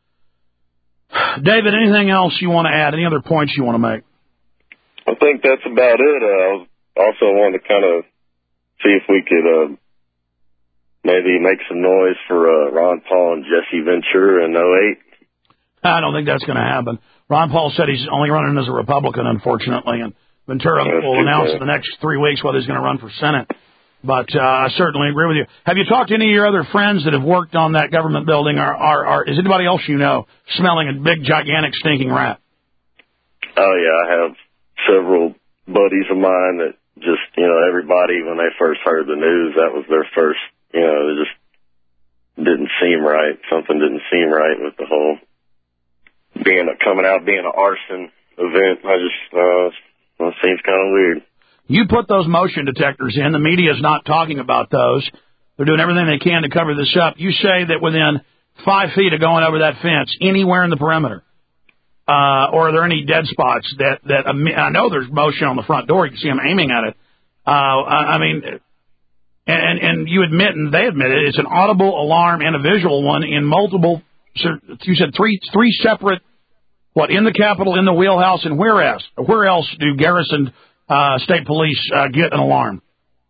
David, anything else you want to add? Any other points you want to make? I think that's about it. Uh, I also wanted to kind of see if we could uh, maybe make some noise for uh, Ron Paul and Jesse Ventura in oh eight. I don't think that's going to happen. Ron Paul said he's only running as a Republican, unfortunately, and Ventura that's will announce in the next three weeks whether he's going to run for Senate. But uh, I certainly agree with you. Have you talked to any of your other friends that have worked on that government building, or, or, or is anybody else you know smelling a big, gigantic, stinking rat? Oh, yeah, I have several buddies of mine that just, you know, everybody, when they first heard the news, that was their first, you know, it just didn't seem right. Something didn't seem right with the whole being a, coming out being an arson event. I just, uh, well, it seems kind of weird. You put those motion detectors in. The media is not talking about those. They're doing everything they can to cover this up. You say that within five feet of going over that fence, anywhere in the perimeter, uh, or are there any dead spots that, that um, I know there's motion on the front door. You can see them aiming at it. Uh, I, I mean, and, and you admit, and they admit it, it's an audible alarm and a visual one in multiple, you said three, three separate, what, in the Capitol, in the wheelhouse, and where else? Where else do garrisoned Uh, state police uh, get an alarm?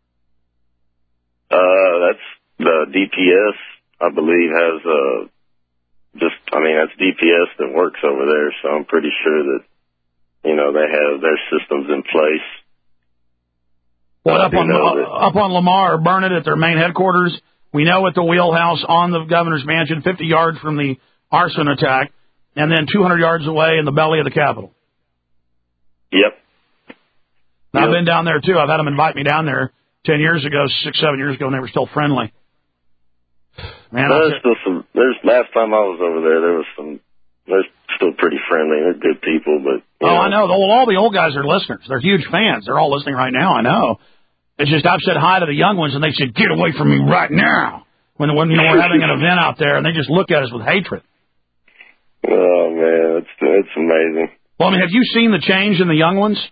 Uh, that's the D P S, I believe, has uh, just, I mean, that's D P S that works over there, so I'm pretty sure that, you know, they have their systems in place. What, up on, uh, up on Lamar or Burnett at their main headquarters? We know at the wheelhouse on the governor's mansion, fifty yards from the arson attack, and then two hundred yards away in the belly of the Capitol. Yep. I've yep. been down there, too. I've had them invite me down there ten years ago, six, seven years ago, and they were still friendly. Man, there's still some, there's, last time I was over there, there was some, they're still pretty friendly. They're good people, but. Oh, know. I know. Well, all the old guys are listeners. They're huge fans. They're all listening right now. I know. It's just I've said hi to the young ones, and they said, "Get away from me right now." When, when you know, we're having an event out there, and they just look at us with hatred. Oh, man, it's, it's amazing. Well, I mean, have you seen the change in the young ones?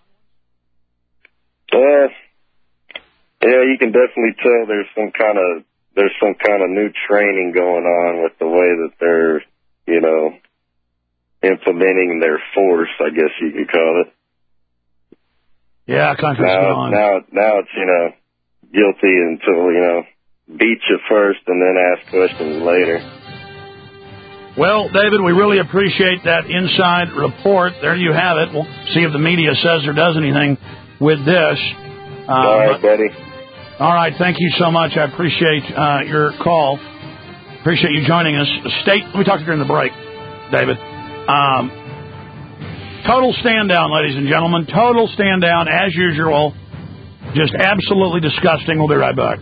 Uh, yeah, you can definitely tell there's some kind of, there's some kind of new training going on with the way that they're, you know, implementing their force, I guess you could call it. Yeah, country's now, gone. Now, now it's, you know, guilty until, you know, beat you first and then ask questions later. Well, David, we really appreciate that inside report. There you have it. We'll see if the media says or does anything with this. Uh, all right, buddy. All right, thank you so much. I appreciate uh, your call. Appreciate you joining us. State, we talked during the break, David. Um, total stand down, ladies and gentlemen. Total stand down, as usual. Just absolutely disgusting. We'll be right back.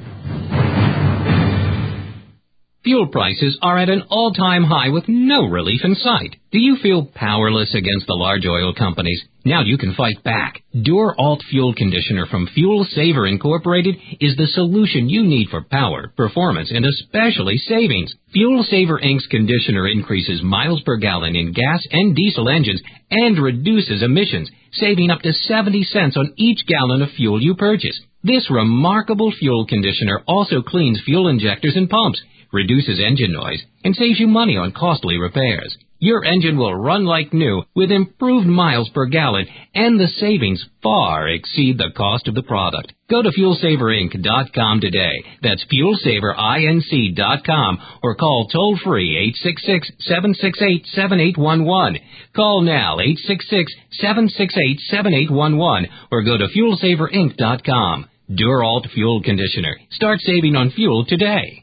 Fuel prices are at an all-time high with no relief in sight. Do you feel powerless against the large oil companies? Now you can fight back. Dur-Alt Fuel Conditioner from Fuel Saver Incorporated is the solution you need for power, performance, and especially savings. Fuel Saver Incorporated's conditioner increases miles per gallon in gas and diesel engines and reduces emissions, saving up to seventy cents on each gallon of fuel you purchase. This remarkable fuel conditioner also cleans fuel injectors and pumps, reduces engine noise, and saves you money on costly repairs. Your engine will run like new with improved miles per gallon, and the savings far exceed the cost of the product. Go to fuel saver inc dot com today. That's fuel saver inc dot com, or call toll-free eight six six, seven six eight, seven eight one one. Call now eight six six, seven six eight, seven eight one one, or go to fuel saver inc dot com. Dur-Alt Fuel Conditioner. Start saving on fuel today.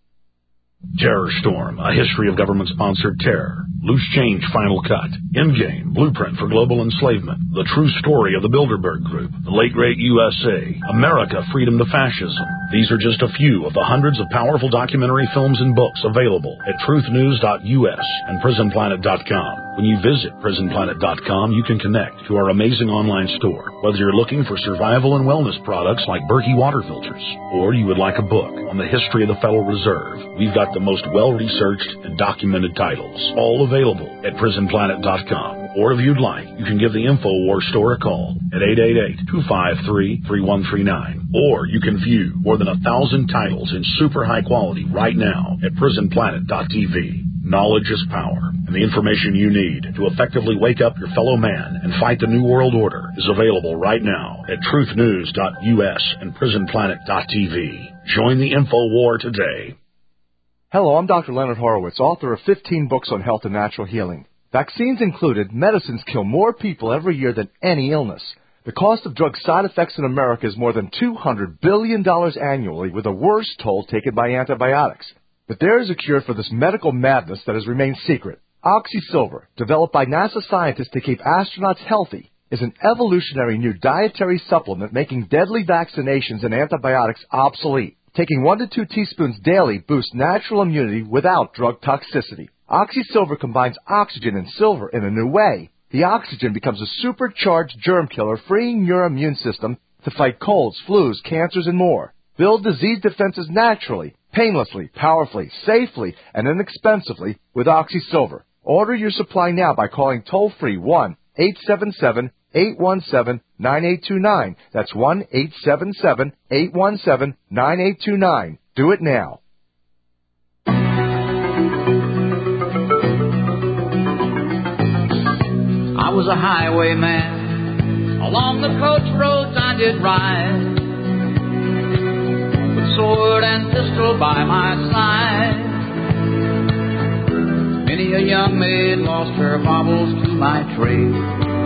Terror Storm, a history of government-sponsored terror. Loose Change Final Cut. Endgame, Blueprint for Global Enslavement. The True Story of the Bilderberg Group. The Late Great U S A. America, Freedom to Fascism. These are just a few of the hundreds of powerful documentary films and books available at truth news dot U S and prison planet dot com. When you visit prison planet dot com, you can connect to our amazing online store. Whether you're looking for survival and wellness products like Berkey water filters, or you would like a book on the history of the Federal Reserve, we've got the most well-researched and documented titles, all available at prison planet dot com. Or if you'd like, you can give the InfoWars store a call at eight eight eight, two five three, three one three nine. Or you can view more than a thousand titles in super high quality right now at prison planet dot T V. Knowledge is power, and the information you need to effectively wake up your fellow man and fight the New World Order is available right now at truth news dot U S and prison planet dot T V. Join the InfoWar today. Hello, I'm Doctor Leonard Horowitz, author of fifteen books on health and natural healing. Vaccines included, medicines kill more people every year than any illness. The cost of drug side effects in America is more than two hundred billion dollars annually, with a worse toll taken by antibiotics. But there is a cure for this medical madness that has remained secret. OxySilver, developed by NASA scientists to keep astronauts healthy, is an evolutionary new dietary supplement making deadly vaccinations and antibiotics obsolete. Taking one to two teaspoons daily boosts natural immunity without drug toxicity. OxySilver combines oxygen and silver in a new way. The oxygen becomes a supercharged germ killer, freeing your immune system to fight colds, flus, cancers, and more. Build disease defenses naturally, painlessly, powerfully, safely, and inexpensively with OxySilver. Order your supply now by calling toll-free one eight seven seven, eight one seven, nine eight two nine. That's one eight seven seven, eight one seven, nine eight two nine. Do it now. I was a highwayman. Along the coach roads I did ride, with sword and pistol by my side. Many a young maid lost her baubles to my trade.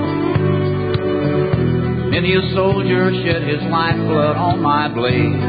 Many a soldier shed his lifeblood on my blade.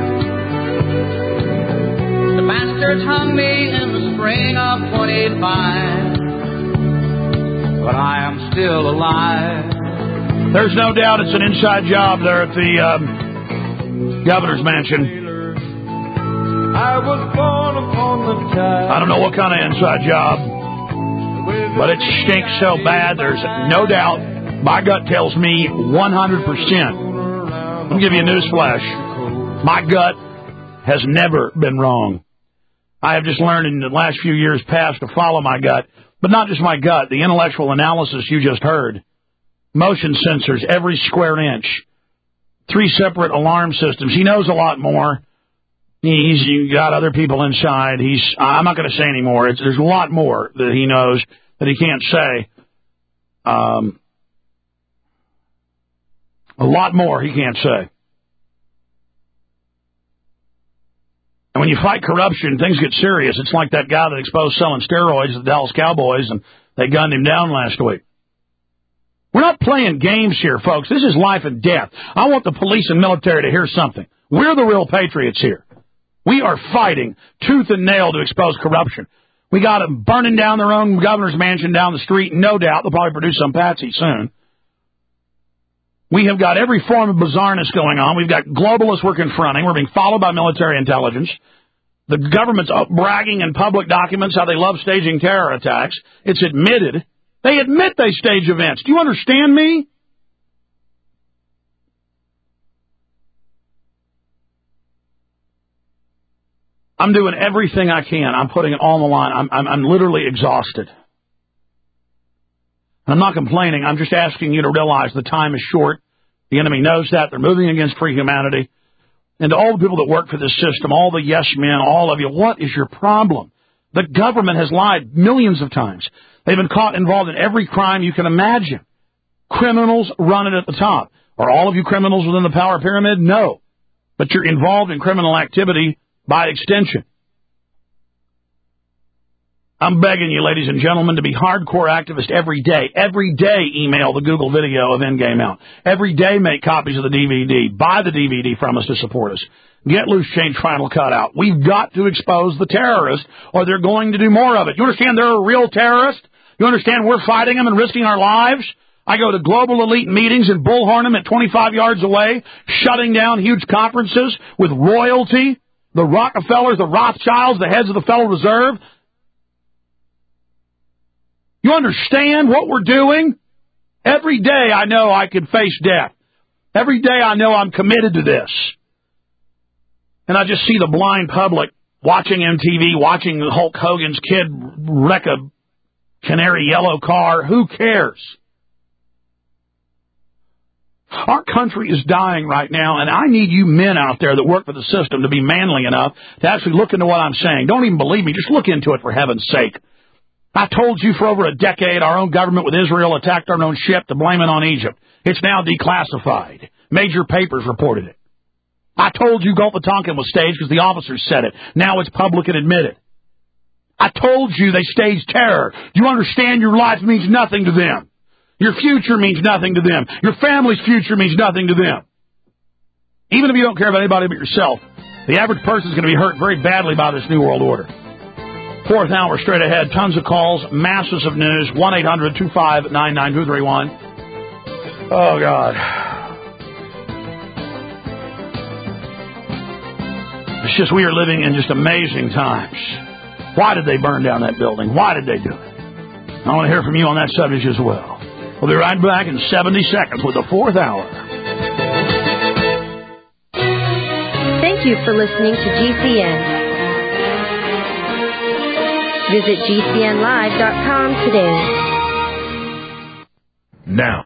The bastards hung me in the spring of twenty-five, but I am still alive. There's no doubt it's an inside job there at the um, governor's mansion. I was born upon the tide. I don't know what kind of inside job, but it stinks so bad. There's no doubt. My gut tells me one hundred percent. Let me give you a news flash. My gut has never been wrong. I have just learned in the last few years past to follow my gut, but not just my gut, the intellectual analysis you just heard. Motion sensors, every square inch. Three separate alarm systems. He knows a lot more. He's got other people inside. He's, I'm not going to say anymore. It's, there's a lot more that he knows that he can't say. Um, a lot more he can't say. And when you fight corruption, things get serious. It's like that guy that exposed selling steroids to the Dallas Cowboys, and they gunned him down last week. We're not playing games here, folks. This is life and death. I want the police and military to hear something. We're the real patriots here. We are fighting tooth and nail to expose corruption. We got them burning down their own governor's mansion down the street. No doubt they'll probably produce some patsy soon. We have got every form of bizarreness going on. We've got globalists we're confronting. We're being followed by military intelligence. The government's bragging in public documents how they love staging terror attacks. It's admitted. They admit they stage events. Do you understand me? I'm doing everything I can. I'm putting it all on the line. I'm, I'm, I'm literally exhausted. And I'm not complaining. I'm just asking you to realize the time is short. The enemy knows that. They're moving against free humanity. And to all the people that work for this system, all the yes men, all of you, what is your problem? The government has lied millions of times. They've been caught involved in every crime you can imagine. Criminals run it at the top. Are all of you criminals within the power pyramid? No. But you're involved in criminal activity by extension. I'm begging you, ladies and gentlemen, to be hardcore activists every day. Every day email the Google video of Endgame out. Every day make copies of the D V D. Buy the D V D from us to support us. Get Loose Change Final Cut out. We've got to expose the terrorists, or they're going to do more of it. You understand they're a real terrorist? You understand we're fighting them and risking our lives? I go to global elite meetings in Bullhorn at twenty-five yards away, shutting down huge conferences with royalty, the Rockefellers, the Rothschilds, the heads of the Federal Reserve. You understand what we're doing? Every day I know I could face death. Every day I know I'm committed to this. And I just see the blind public watching M T V, watching Hulk Hogan's kid wreck a canary yellow car. Who cares? Our country is dying right now, and I need you men out there that work for the system to be manly enough to actually look into what I'm saying. Don't even believe me. Just look into it, for heaven's sake. I told you for over a decade our own government with Israel attacked our own ship to blame it on Egypt. It's now declassified. Major papers reported it. I told you Gulf of Tonkin was staged because the officers said it. Now it's public and admitted. I told you they staged terror. Do you understand your life means nothing to them? Your future means nothing to them. Your family's future means nothing to them. Even if you don't care about anybody but yourself, the average person is going to be hurt very badly by this New World Order. Fourth hour straight ahead. Tons of calls, masses of news. one eight hundred two five nine nine two three one. Oh, God. It's just we are living in just amazing times. Why did they burn down that building? Why did they do it? I want to hear from you on that subject as well. We'll be right back in seventy seconds with the fourth hour. Thank you for listening to G C N. Visit G C N live dot com today. Now,